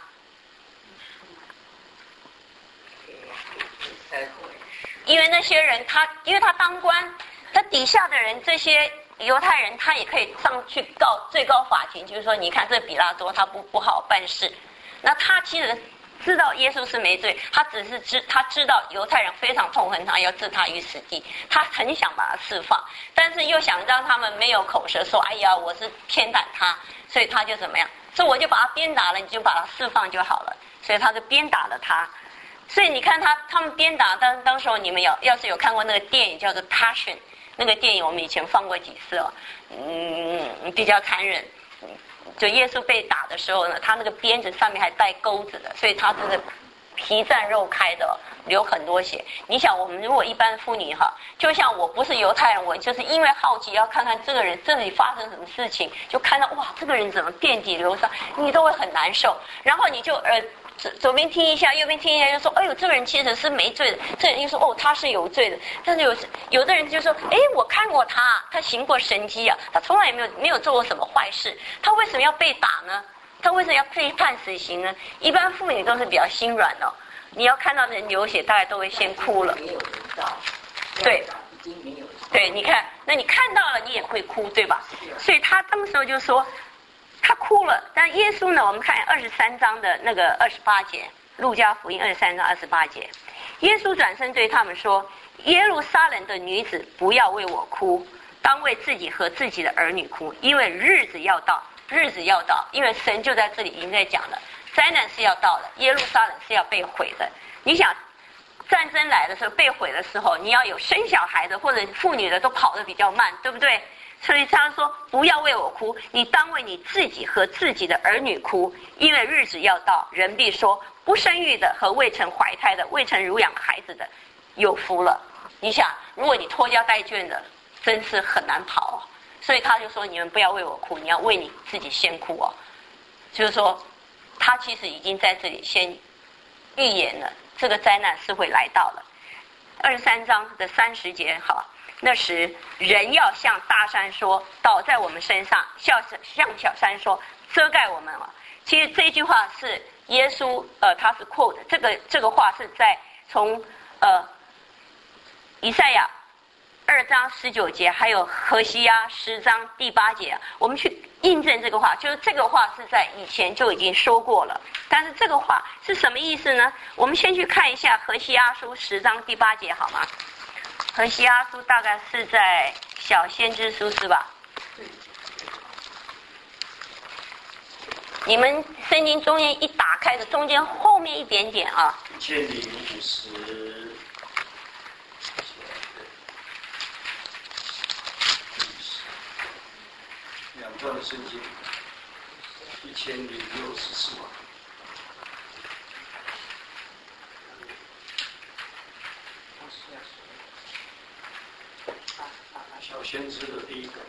Speaker 2: 因为那些人他，因为他当官，他底下的人，这些犹太人，他也可以上去告最高法庭，就是说，你看这比拉多他不不好办事。那他其实知道耶稣是没罪，他只是知他知道犹太人非常痛恨他，要置他于死地，他很想把他释放，但是又想让他们没有口舌说，哎呀，我是偏袒他，所以他就怎么样？所以我就把他鞭打了，你就把他释放就好了。所以他就鞭打了他。所以你看他他们鞭打，当当时候你们有要是有看过那个电影叫做《Passion》，那个电影我们以前放过几次哦，嗯，比较残忍。就耶稣被打的时候呢，他那个鞭子上面还带钩子的，所以他这个皮绽肉开的，流很多血。你想，我们如果一般妇女哈，就像我不是犹太人，我就是因为好奇要看看这个人这里发生什么事情，就看到哇，这个人怎么遍体流伤，你都会很难受。然后你就呃。左边听一下，右边听一下，就说：“哎呦，这个人其实是没罪的。”这人就说：“哦，他是有罪的。”但是有有的人就说：“哎，我看过他，他行过神迹啊，他从来也没有没有做过什么坏事，他为什么要被打呢？他为什么要被判死刑呢？”一般妇女都是比较心软的、哦，你要看到人流血，大概都会先哭了。对，对，你看，那你看到了，你也会哭，对吧？所以他当时候就说。他哭了，但耶稣呢？我们看二十三章的那个二十八节， 路加福音二十三章二十八节，耶稣转身对他们说：耶路撒冷的女子，不要为我哭，当为自己和自己的儿女哭，因为日子要到，日子要到，因为神就在这里已经在讲了，灾难是要到了，耶路撒冷是要被毁的。你想战争来的时候，被毁的时候，你要有生小孩的或者妇女的都跑得比较慢，对不对？所以他说不要为我哭，你当为你自己和自己的儿女哭，因为日子要到，人必说不生育的和未曾怀胎的未曾乳养孩子的有福了。你想如果你拖家带眷的真是很难跑哦。所以他就说你们不要为我哭，你要为你自己先哭哦。就是说他其实已经在这里先预言了这个灾难是会来到了。二十三章的三十节，好，那时人要向大山说倒在我们身上，向小山说遮盖我们了。其实这句话是耶稣呃他是 quote 这个这个话是在从呃以赛亚二章十九节还有何西阿十章第八节，我们去印证这个话，就是这个话是在以前就已经说过了。但是这个话是什么意思呢？我们先去看一下何西阿书十章第八节好吗？何西阿书大概是在小先知书是吧？你们圣经中间一打开的中间后面一点点啊，
Speaker 1: 一千零五十两段的圣经，一千零六十四万。小先知的第一个。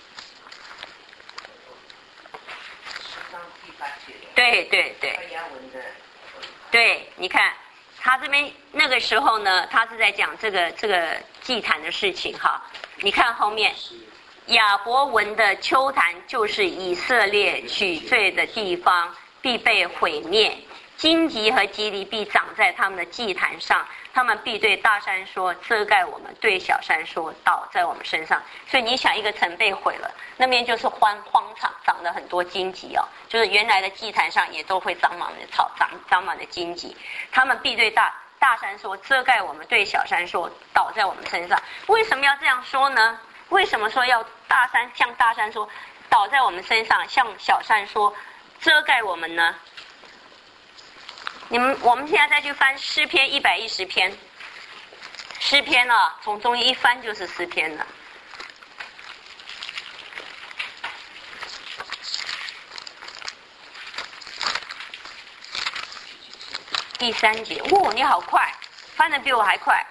Speaker 2: 对对对，对，你看他这边那个时候呢，他是在讲这个这个祭坛的事情哈。你看后面，亚伯文的丘坛就是以色列取罪的地方，必被毁灭。荆棘和蒺藜必长在他们的祭坛上，他们必对大山说遮盖我们，对小山说倒在我们身上。所以你想一个城被毁了，那边就是荒荒场，长了很多荆棘哦，就是原来的祭坛上也都会长满了草，长长满了荆棘。他们必对大大山说遮盖我们，对小山说倒在我们身上。为什么要这样说呢？为什么说要大山向大山说倒在我们身上，向小山说遮盖我们呢？你们，我们现在再去翻诗篇一百一十篇，诗篇啊，从中间一翻就是诗篇了。第三节，哇，你好快，翻得比我还快。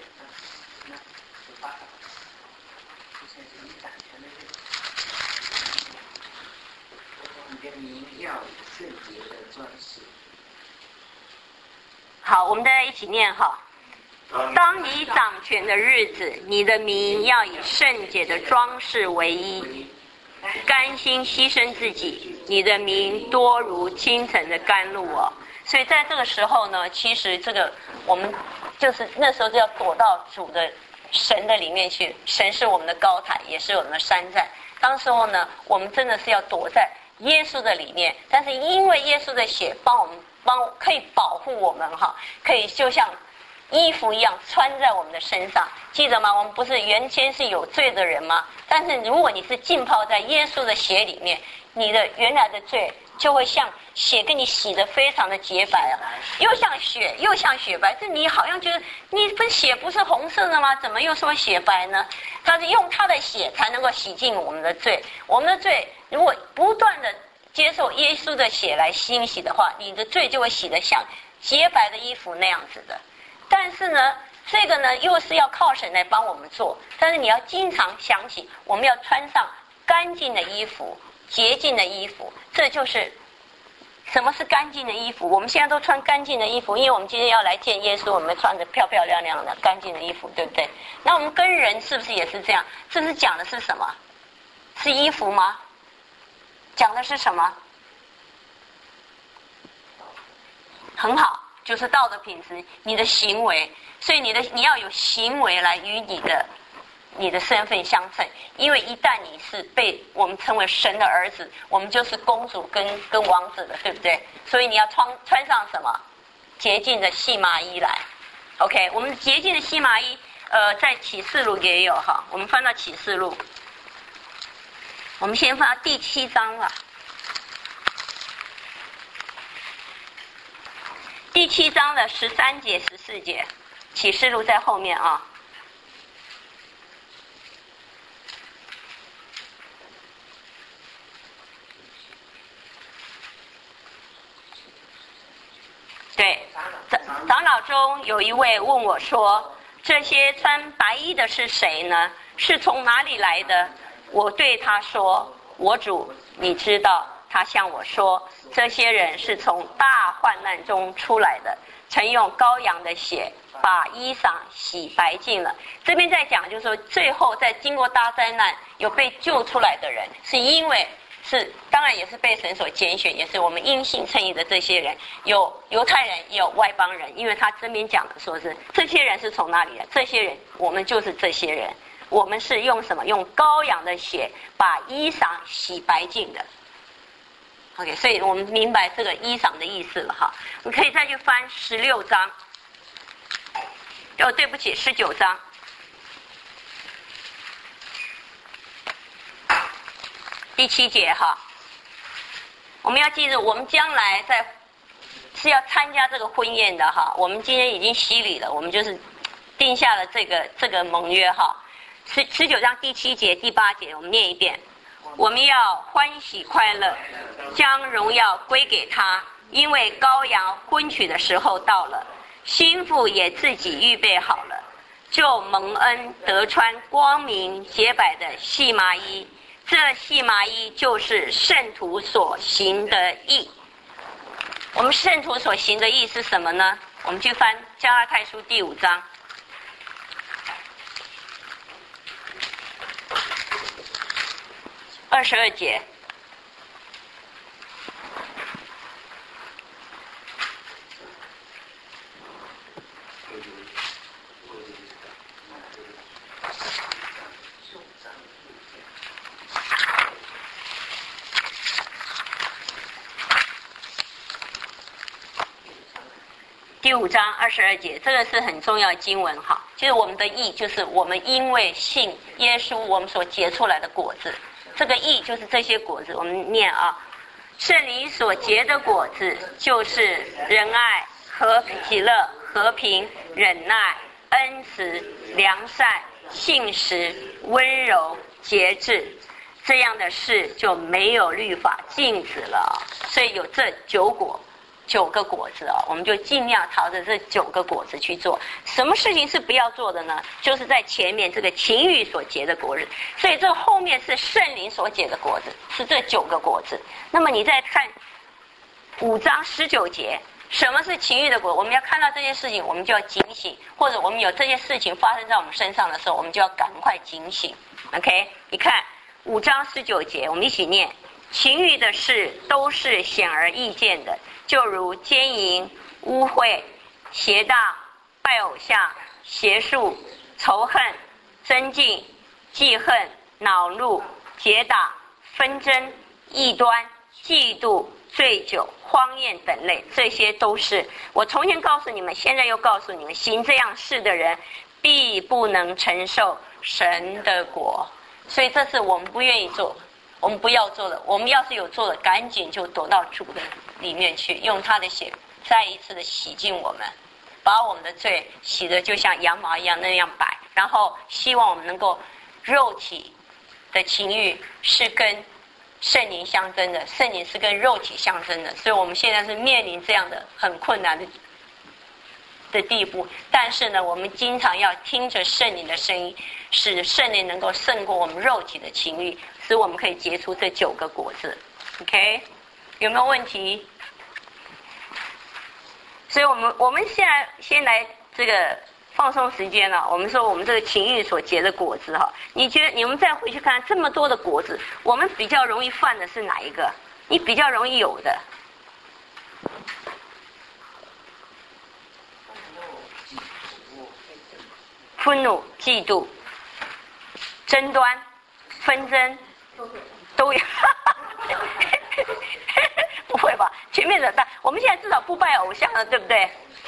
Speaker 2: 好，我们大家一起念哈。当你掌权的日子，你的名要以圣洁的装饰为衣，甘心牺牲自己，你的名多如清晨的甘露哦。所以在这个时候呢，其实这个我们就是那时候就要躲到主的神的里面去，神是我们的高台，也是我们的山寨。当时候呢，我们真的是要躲在耶稣的里面，但是因为耶稣的血帮我们帮可以保护我们哈，可以就像衣服一样穿在我们的身上。记得吗？我们不是原先是有罪的人吗？但是如果你是浸泡在耶稣的血里面，你的原来的罪就会像血给你洗得非常的洁白啊，又像血又像雪白。这你好像觉得你分血不是红色的吗？怎么又说血白呢？但是用他的血才能够洗净我们的罪。我们的罪如果不断的接受耶稣的血来清洗的话，你的罪就会洗得像洁白的衣服那样子的。但是呢，这个呢又是要靠神来帮我们做，但是你要经常想起我们要穿上干净的衣服，洁净的衣服。这就是什么是干净的衣服。我们现在都穿干净的衣服，因为我们今天要来见耶稣，我们穿着漂漂亮亮的干净的衣服，对不对？那我们跟人是不是也是这样？这是讲的是什么？是衣服吗？讲的是什么？很好，就是道德品质，你的行为。所以你的你要有行为来与你的你的身份相称。因为一旦你是被我们称为神的儿子，我们就是公主跟跟王子的，对不对？所以你要穿穿上什么？ 洁净的细麻衣来。OK， 我们洁净的细麻衣，呃，在启示录也有哈。我们翻到启示录，我们先翻到第七章了。第七章的十三节、十四节，启示录在后面啊。对，长长老中有一位问我说：“这些穿白衣的是谁呢？是从哪里来的？”我对他说：“我主，你知道。”他向我说：“这些人是从大患难中出来的，曾用羔羊的血把衣裳洗白净了。”这边在讲，就是说，最后在经过大灾难有被救出来的人，是因为是当然也是被神所拣选，也是我们因信称义的这些人，有犹太人也有外邦人。因为他这边讲的说是这些人是从哪里来？这些人，我们就是这些人，我们是用什么？用羔羊的血把衣裳洗白净的。OK， 所以我们明白这个衣裳的意思了哈。你可以再去翻十六章，哦，对不起，十九章，第七节哈。我们要记住，我们将来在是要参加这个婚宴的哈。我们今天已经洗礼了，我们就是定下了这个这个盟约哈。十十九章第七节、第八节，我们念一遍。我们要欢喜快乐，将荣耀归给他，因为羔羊婚娶的时候到了，新妇也自己预备好了，就蒙恩得穿光明洁白的细麻衣。这细麻衣就是圣徒所行的义。我们圣徒所行的义是什么呢？我们去翻加拉太书第五章。二十二节，第五章二十二节，这个是很重要的经文哈。就是我们的义，就是我们因为信耶稣，我们所结出来的果子。这个义就是这些果子，我们念啊，圣灵所结的果子就是仁爱、和喜乐、和平、忍耐、恩慈、良善、信实、温柔、节制。这样的事就没有律法禁止了。所以有这九果。九个果子啊，我们就尽量朝着这九个果子去做。什么事情是不要做的呢？就是在前面这个情欲所结的果子，所以这后面是圣灵所结的果子，是这九个果子。那么你再看五章十九节，什么是情欲的果？我们要看到这件事情，我们就要警醒，或者我们有这些事情发生在我们身上的时候，我们就要赶快警醒。OK， 你看五章十九节，我们一起念：情欲的事都是显而易见的。就如奸淫、污秽、邪荡、拜偶像、邪术、仇恨、争竞、记恨、恼怒、结党、纷争、异端、嫉妒、醉酒、荒宴等类，这些都是我从前告诉你们，现在又告诉你们，行这样事的人必不能承受神的国。所以这是我们不愿意做，我们不要做的。我们要是有做的，赶紧就躲到主的里面去，用他的血再一次的洗净我们，把我们的罪洗得就像羊毛一样那样白。然后希望我们能够肉体的情欲是跟圣灵相争的，圣灵是跟肉体相争的，所以我们现在是面临这样的很困难的的地步。但是呢，我们经常要听着圣灵的声音，使圣灵能够胜过我们肉体的情欲，使我们可以结出这九个果子。 OK， 有没有问题？所以我们我们现在先来这个放松时间了。我们说我们这个情欲所结的果子哈，你觉得你们再回去看这么多的果子，我们比较容易犯的是哪一个？你比较容易有的？愤怒、嫉妒、争端、纷争，都有。不会吧？前面的，但我们现在至少不拜偶像了，对不对？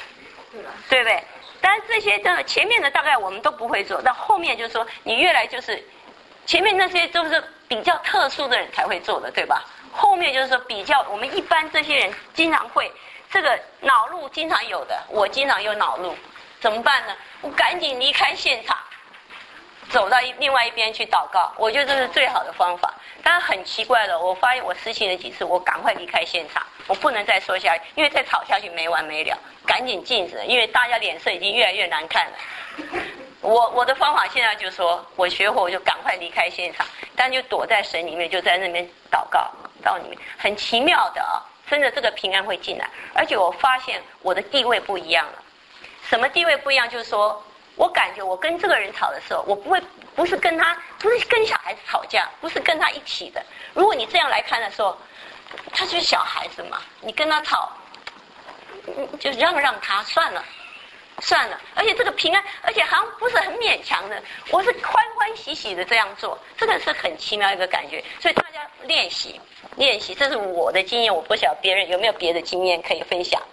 Speaker 2: 对不对？但是这些的前面的大概我们都不会做，到后面就是说你越来就是前面那些都是比较特殊的人才会做的，对吧？后面就是说比较我们一般这些人经常会这个恼怒经常有的，我经常有恼怒，怎么办呢？我赶紧离开现场，走到另外一边去祷告，我觉得这是最好的方法。但是很奇怪的，我发现我失信了几次，我赶快离开现场，我不能再说下去，因为再吵下去没完没了，赶紧静止，因为大家脸色已经越来越难看了。我我的方法现在就说，我学会我就赶快离开现场，但就躲在神里面，就在那边祷告，到里面很奇妙的啊，真的这个平安会进来，而且我发现我的地位不一样了。什么地位不一样？就是说我感觉我跟这个人吵的时候，我不会不是跟他，不是跟小孩子吵架，不是跟他一起的。如果你这样来看的时候，他就是小孩子嘛，你跟他吵，就让让他算了。算了，而且这个平安，而且好像不是很勉强的，我是欢欢喜喜的这样做，这个是很奇妙一个感觉。所以大家练习练习，这是我的经验，我不晓得别人有没有别的经验可以分享。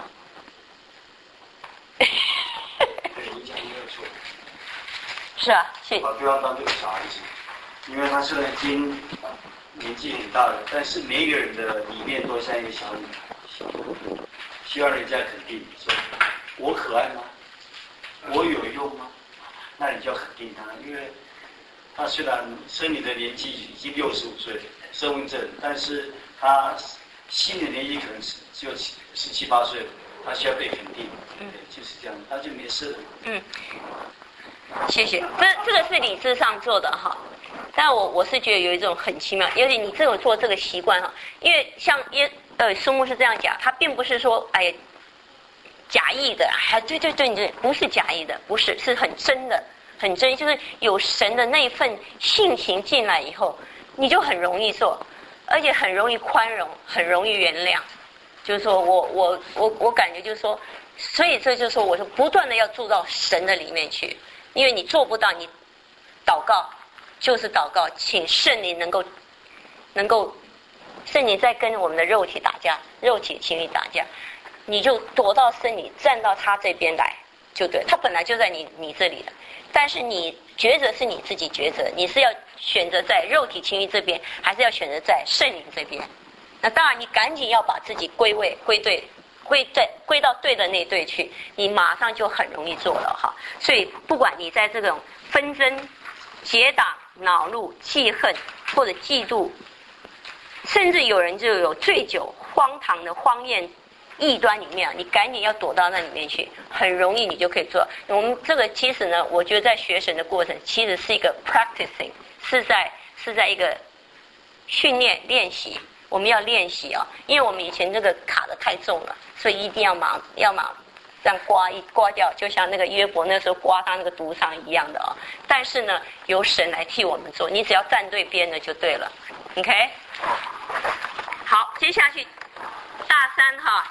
Speaker 2: 是啊，是。
Speaker 1: 把对方当这个小孩子，因为他虽然已经年纪很大了，但是每一个人的里面都像一个小女孩，希望人家肯定说。我可爱吗？我有用吗？那你就要肯定他，因为他虽然生理的年纪已经六十五岁，身份证，但是他心理年纪可能是只有十七八岁，他需要被肯定，嗯，就是这样，他就没事了。
Speaker 2: 嗯，谢谢。这这个是理智上做的哈，但我我是觉得有一种很奇妙，尤其你这种做这个习惯哈，因为像耶呃苏牧是这样讲，他并不是说哎。假意的，还对对对，你不是假意的，不是，是很真的，很真，就是有神的那份性情进来以后，你就很容易做，而且很容易宽容，很容易原谅。就是说我我我我感觉就是说，所以这就是说，我是不断的要住到神的里面去，因为你做不到，你祷告就是祷告，请圣灵能够能够，圣灵在跟我们的肉体打架，肉体情欲打架。你就躲到生理，站到他这边来，就对。他本来就在你你这里的，但是你抉择是你自己抉择，你是要选择在肉体情欲这边，还是要选择在圣灵这边？那当然，你赶紧要把自己归位、归对、归对、归到对的那队去，你马上就很容易做了哈。所以，不管你在这种纷争、结党、恼怒、记恨或者嫉妒，甚至有人就有醉酒、荒唐的荒宴。异端里面，你赶紧要躲到那里面去，很容易你就可以做。我们这个其实呢，我觉得在学神的过程，其实是一个 practicing， 是在是在一个训练练习。我们要练习啊，因为我们以前这个卡得太重了，所以一定要马要马让刮一刮掉，就像那个约伯那时候刮他那个毒疮一样的啊。但是呢，由神来替我们做，你只要站对边了就对了。OK， 好，接下去大三哈。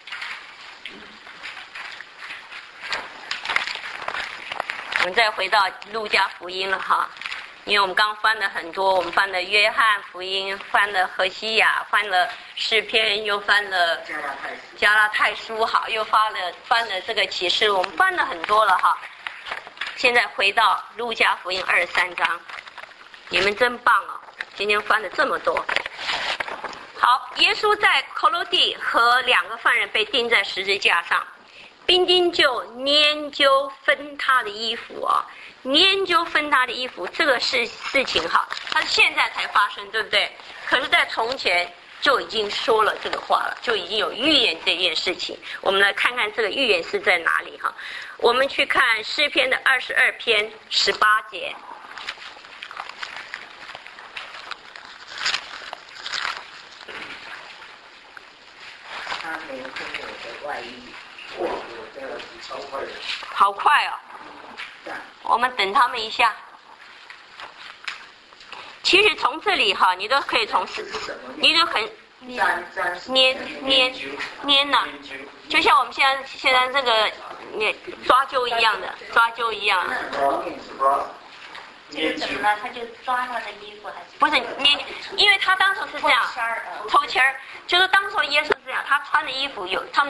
Speaker 2: 我们再回到路加福音了哈，因为我们刚翻了很多，我们翻了约翰福音，翻了何西亚，翻了诗篇，又翻了加拉太书，好，又翻了翻了这个启示，我们翻了很多了哈。现在回到路加福音二十三章，你们真棒啊！今天翻了这么多。好，耶稣在口罗地和两个犯人被钉在十字架上。兵丁就研究分他的衣服啊，研究分他的衣服，这个是事情哈，它现在才发生，对不对？可是，在从前就已经说了这个话了，就已经有预言这件事情。我们来看看这个预言是在哪里哈。我们去看诗篇的二十二篇十八节。
Speaker 7: 他没有我的外衣。
Speaker 2: 好快哦！我们等他们一下。其实从这里哈，你都可以从，你都很捏捏捏呢，就像我们现在现在这个捏抓阄一样的，抓阄一样。
Speaker 8: 这个怎么了？他就抓他的衣服还是？
Speaker 2: 不是捏，因为他当时是这样，抽签儿，就是当时耶稣是这样，他穿的衣服有他们。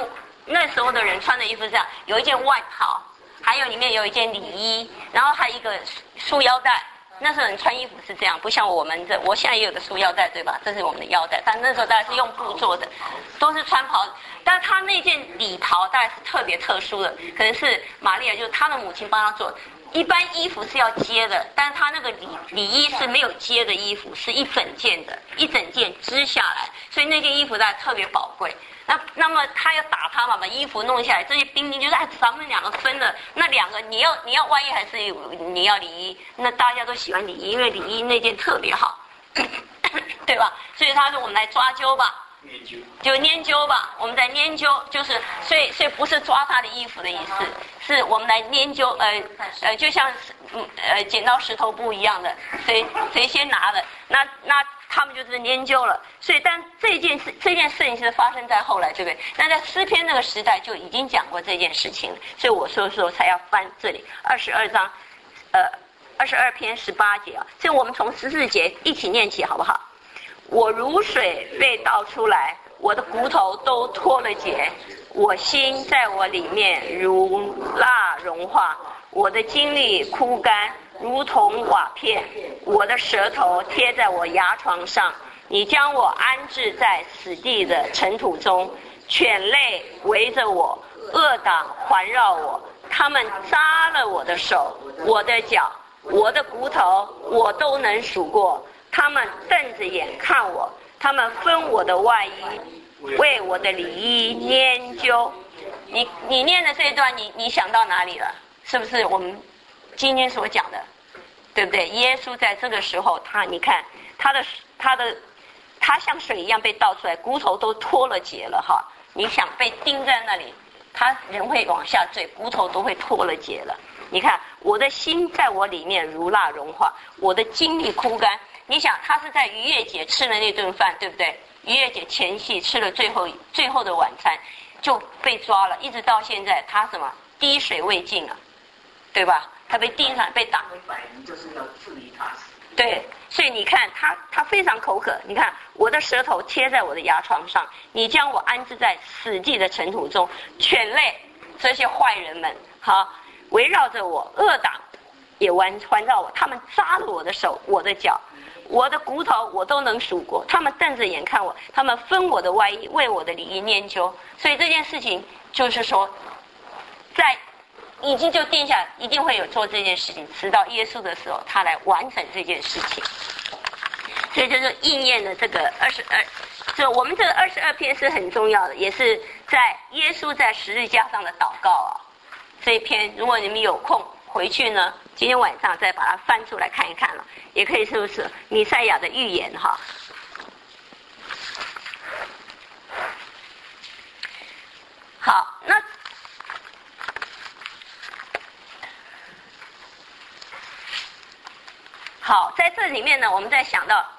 Speaker 2: 那时候的人穿的衣服是这样，有一件外袍，还有里面有一件里衣，然后还有一个束腰带。那时候人穿衣服是这样，不像我们这，我现在也有个束腰带，对吧？这是我们的腰带，但那时候大概是用布做的，都是穿袍。但是他那件礼袍大概是特别特殊的，可能是玛利亚就是他的母亲帮他做的。一般衣服是要接的，但是他那个里里衣是没有接的衣服，是一整件的，一整件织下来，所以那件衣服大概特别宝贵。那那么他要打他嘛，把衣服弄下来，这些兵丁就哎，咱们两个分了，那两个你要你要外衣还是你要里衣？那大家都喜欢里衣，因为里衣那件特别好，对吧？所以他说我们来抓阄吧。就研究吧，我们在研究，就是所以所以不是抓他的衣服的意思，是我们来研究，呃呃，就像嗯呃剪刀石头布一样的，谁谁先拿的，那那他们就是研究了。所以，但这件事这件事情是发生在后来，对不对？那在诗篇那个时代就已经讲过这件事情了，所以我说说才要翻这里二十二章，呃二十二篇十八节啊，所以我们从十四节一起念起，好不好？我如水被倒出来，我的骨头都脱了节，我心在我里面如蜡融化，我的精力枯干如同瓦片，我的舌头贴在我牙床上，你将我安置在死地的尘土中，犬类围着我，恶党环绕我，他们扎了我的手，我的脚，我的骨头我都能数过，他们瞪着眼看我，他们分我的外衣，为我的里衣研究。你你念的这一段，你你想到哪里了？是不是我们今天所讲的，对不对？耶稣在这个时候，他你看他的他的他像水一样被倒出来，骨头都脱了节了哈。你想被钉在那里，他人会往下坠，骨头都会脱了节了。你看我的心在我里面如蜡融化，我的精力枯干。你想他是在逾越节吃了那顿饭，对不对？逾越节前夕吃了最后最后的晚餐，就被抓了，一直到现在他什么滴水未进啊，对吧？他被钉上被打，
Speaker 7: 摆明就是要治理他死。
Speaker 2: 对，所以你看他他非常口渴。你看我的舌头贴在我的牙床上，你将我安置在死地的尘土中，犬类这些坏人们好围绕着我，恶党也环环绕我，他们扎了我的手我的脚，我的骨头我都能数过，他们瞪着眼看我，他们分我的外衣，为我的里衣研究。所以这件事情就是说在已经就定下一定会有做这件事情，直到耶稣的时候他来完成这件事情。所以就是应验了这个二十二，就我们这个二十二篇是很重要的，也是在耶稣在十字架上的祷告啊。这一篇如果你们有空回去呢，今天晚上再把它翻出来看一看了，也可以是不是弥赛亚的预言哈？好，那好，在这里面呢，我们在想到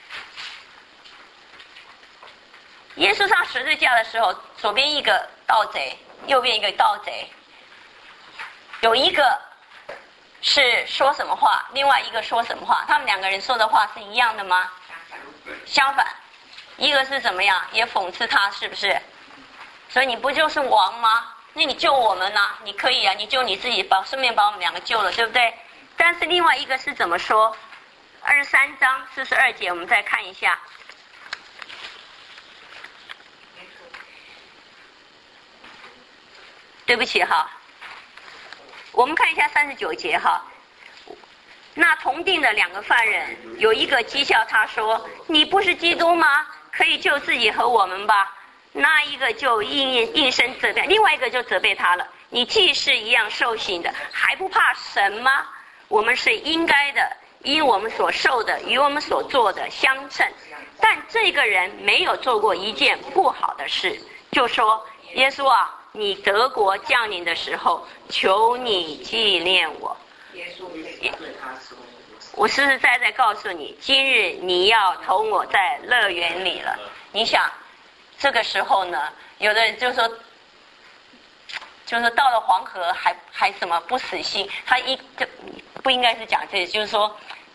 Speaker 2: 耶稣上十字架的时候，左边一个盗贼，右边一个盗贼，有一个是说什么话，另外一个说什么话？他们两个人说的话是一样的吗？相反，一个是怎么样，也讽刺他，是不是？所以你不就是王吗？那你救我们呢、啊？你可以啊，你救你自己，把顺便把我们两个救了，对不对？但是另外一个是怎么说？二十三章四十二节，我们再看一下。对不起哈，我们看一下三十九节哈。那同定的两个犯人，有一个讥笑他说：“你不是基督吗？可以救自己和我们吧。”那一个就应应声责备，另外一个就责备他了：“你既是一样受刑的，还不怕神吗？我们是应该的，因我们所受的与我们所做的相称。但这个人没有做过一件不好的事，就说：耶稣啊，你得国降临的时候，求你纪念我。
Speaker 7: 耶稣对他说：
Speaker 2: 我实实在在告诉你，今日你要同我在乐园里了。”你想，这个时候呢，有的人就说，就是说到了黄河还还什么不死心，他一就不应该是讲这个，就是说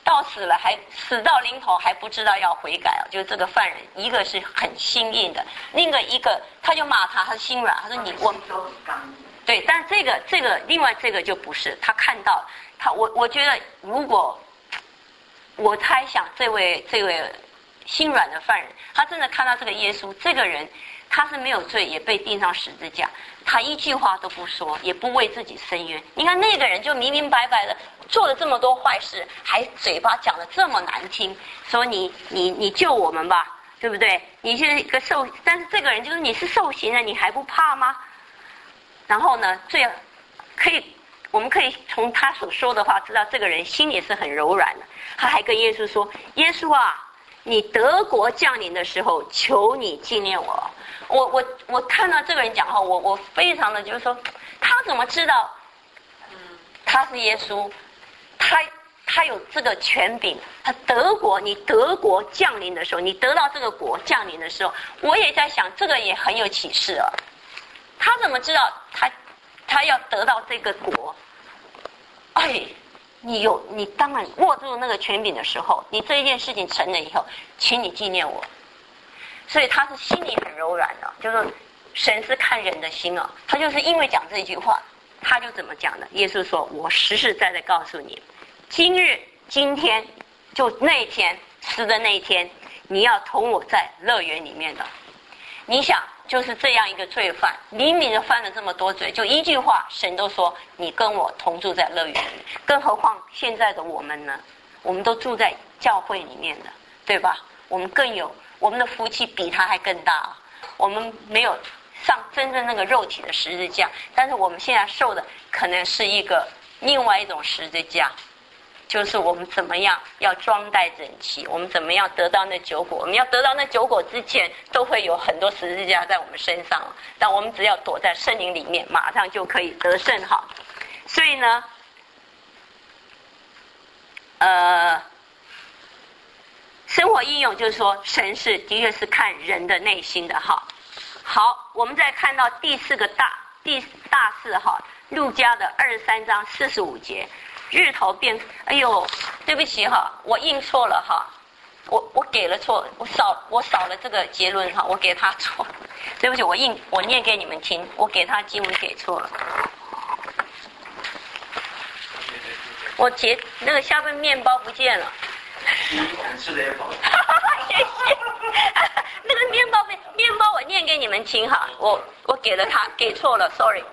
Speaker 2: 到死了还死到临头还不知道要悔改啊，就是这个犯人，一个是很心硬的，另一个一个他就骂他，他心软，他说你我对，但是这个这个另外这个就不是，他看到他我我觉得如果我猜想这位这位心软的犯人，他真的看到这个耶稣这个人，他是没有罪也被钉上十字架，他一句话都不说，也不为自己申冤。你看那个人就明明白白的做了这么多坏事，还嘴巴讲得这么难听，说你你你救我们吧，对不对？你是一个受，但是这个人就是你是受刑的，你还不怕吗？然后呢，最可以我们可以从他所说的话知道这个人心里是很柔软的。他还跟耶稣说，耶稣啊，你德国降临的时候求你纪念我。我我我看到这个人讲话，我我非常的就是说，他怎么知道他是耶稣？他他有这个权柄，他德国你德国降临的时候，你得到这个国降临的时候，我也在想这个也很有启示啊。他怎么知道他他要得到这个国？哎，你有你当然握住那个权柄的时候，你这一件事情成了以后，请你纪念我。所以他是心里很柔软的，就是神是看人的心啊。他就是因为讲这句话，他就怎么讲的？耶稣说：“我实实在在告诉你，今日今天就那一天死的那一天，你要同我在乐园里面的。”你想，就是这样一个罪犯，明明的犯了这么多罪，就一句话，神都说你跟我同住在乐园里。更何况现在的我们呢？我们都住在教会里面的，对吧？我们更有。我们的福气比他还更大，我们没有上真正那个肉体的十字架，但是我们现在受的可能是一个另外一种十字架，就是我们怎么样要装戴整齐，我们怎么样得到那九果，我们要得到那九果之前都会有很多十字架在我们身上，但我们只要躲在圣灵里面，马上就可以得胜好。所以呢呃生活应用就是说，神是的确是看人的内心的哈。好，我们再看到第四个大第大事哈，路加的二十三章四十五节，日头变，哎呦，对不起哈，我印错了哈，我我给了错，我少我少了这个结论哈，我给他错，对不起，我印我念给你们听，我给他经文给错了，我结那个下面面包不见了。
Speaker 1: 吃的也饱。
Speaker 2: 谢谢。那个面包面面包我念给你们听哈，我我给了他给错了 ，sorry。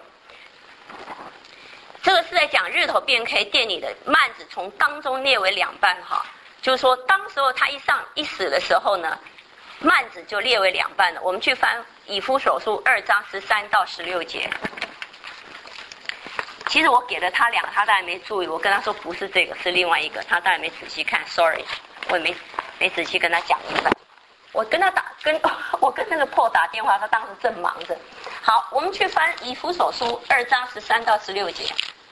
Speaker 2: 这个是在讲日头变黑，店里的幔子从当中裂为两半哈，就是说当时候他一上一死的时候呢，幔子就裂为两半了。我们去翻以弗所书二章十三到十六节。其实我给了他两个，他当然没注意。我跟他说不是这个，是另外一个，他当然没仔细看 ，sorry， 我也没没仔细跟他讲明白。我跟他打跟我跟那个破打电话，他当时正忙着。好，我们去翻以弗所书二章十三到十六节。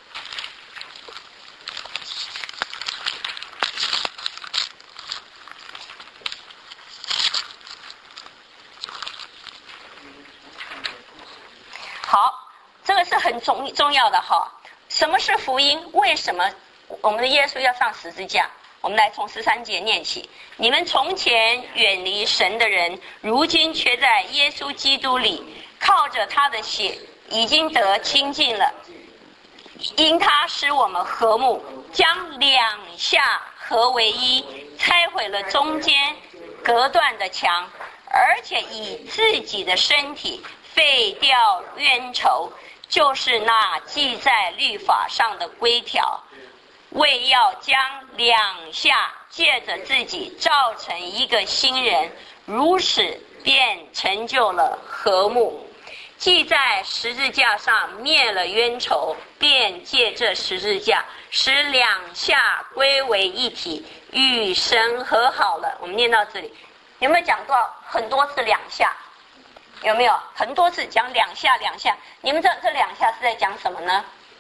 Speaker 2: 好。这个是很重重要的哈。什么是福音？为什么我们的耶稣要上十字架？我们来从十三节念起。你们从前远离神的人，如今却在耶稣基督里，靠着他的血已经得清净了。因他使我们和睦，将两下合为一，拆毁了中间隔断的墙，而且以自己的身体废掉冤仇，就是那记在律法上的规条，为要将两下借着自己造成一个新人，如此便成就了和睦。既在十字架上灭了冤仇，便借这十字架使两下归为一体，与神和好了。我们念到这里，有没有讲到很多次两下？有没有很多次讲两下两下？你们知道这两下是在讲什么呢？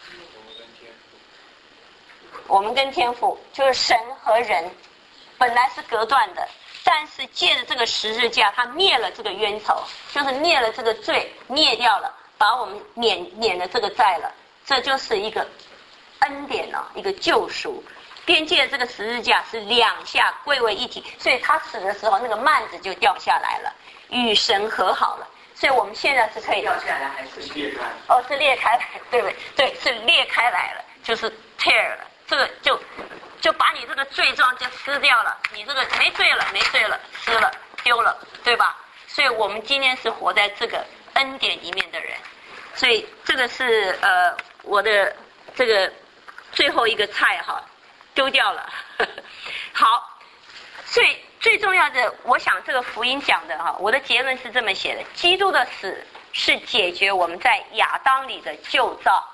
Speaker 2: 我们跟天父，就是神和人本来是隔断的，但是借着这个十字架，他灭了这个冤仇，就是灭了这个罪，灭掉了，把我们免免了这个债了。这就是一个恩典哦，一个救赎。 边界的这个十字架是两下归为一体，所以他死的时候那个幔子就掉下来了，与神和好了。所以我们现在是可以
Speaker 7: 掉下来还是
Speaker 1: 裂开？
Speaker 2: 哦，是裂开来，对不对？对，是裂开来了，就是 tear 了，这个就就把你这个罪状就撕掉了，你这个没罪了，没罪了，撕了，丢了，对吧？所以我们今天是活在这个恩典里面的人，所以这个是呃我的这个最后一个菜哈，丢掉了。好，所以最重要的，我想这个福音讲的哈，我的结论是这么写的：基督的死是解决我们在亚当里的旧造，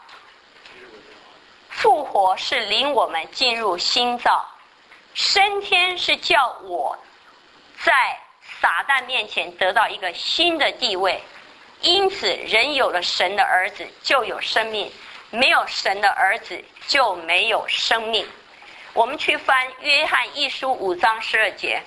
Speaker 2: 复活是领我们进入新造，升天是叫我在撒旦面前得到一个新的地位。因此人有了神的儿子就有生命，没有神的儿子就没有生命。我们去翻约翰一书五章十二节。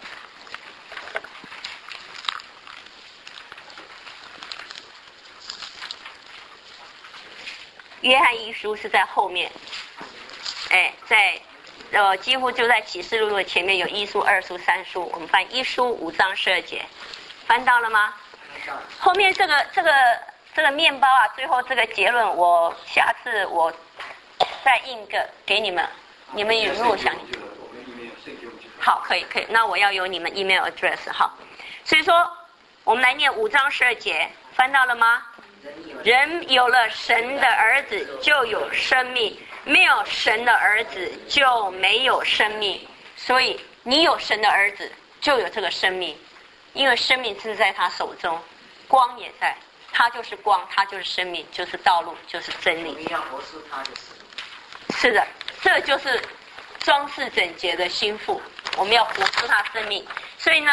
Speaker 2: 约翰一书是在后面，哎，在呃几乎就在启示录的前面，有一书、二书、三书。我们翻一书五章十二节，翻到了吗？后面这个这个这个面包啊，最后这个结论，我下次我再印个给你们，你们有没有想？好，可以可以，那我要有你们 email address 哈。所以说，我们来念五章十二节，翻到了吗？人有了神的儿子就有生命，没有神的儿子就没有生命。所以你有神的儿子就有这个生命，因为生命是在他手中，光也在，他就是光，他就是生命，就是道路，就是真理。
Speaker 7: 你要活出他的死。
Speaker 2: 是的，这就是装饰整洁的心腹，我们要活出他生命。所以呢，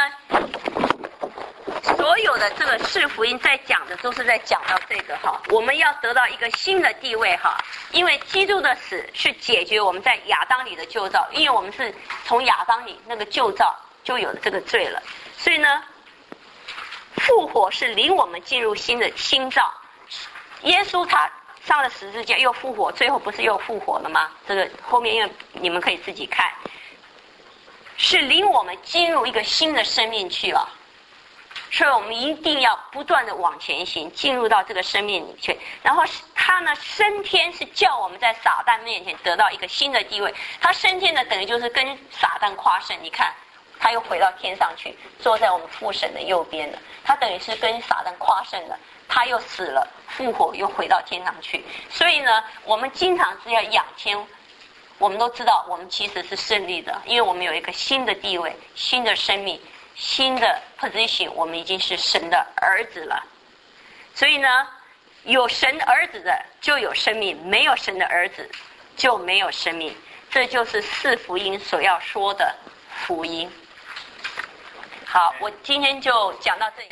Speaker 2: 所有的这个四福音在讲的都是在讲到这个哈，我们要得到一个新的地位哈，因为基督的死是解决我们在亚当里的旧造，因为我们是从亚当里那个旧造就有这个罪了，所以呢，复活是领我们进入新的新造。耶稣他上了十字架又复活，最后不是又复活了吗？这个后面因为你们可以自己看，是领我们进入一个新的生命去了。所以我们一定要不断的往前行，进入到这个生命里去。然后他呢升天是叫我们在撒旦面前得到一个新的地位。他升天的等于就是跟撒旦夸胜，你看他又回到天上去，坐在我们父神的右边了。他等于是跟撒旦夸胜了，他又死了，复活又回到天上去。所以呢，我们经常是要仰天，我们都知道我们其实是胜利的，因为我们有一个新的地位，新的生命，新的 position， 我们已经是神的儿子了。所以呢，有神儿子的就有生命，没有神的儿子就没有生命。这就是四福音所要说的福音。好，我今天就讲到这里。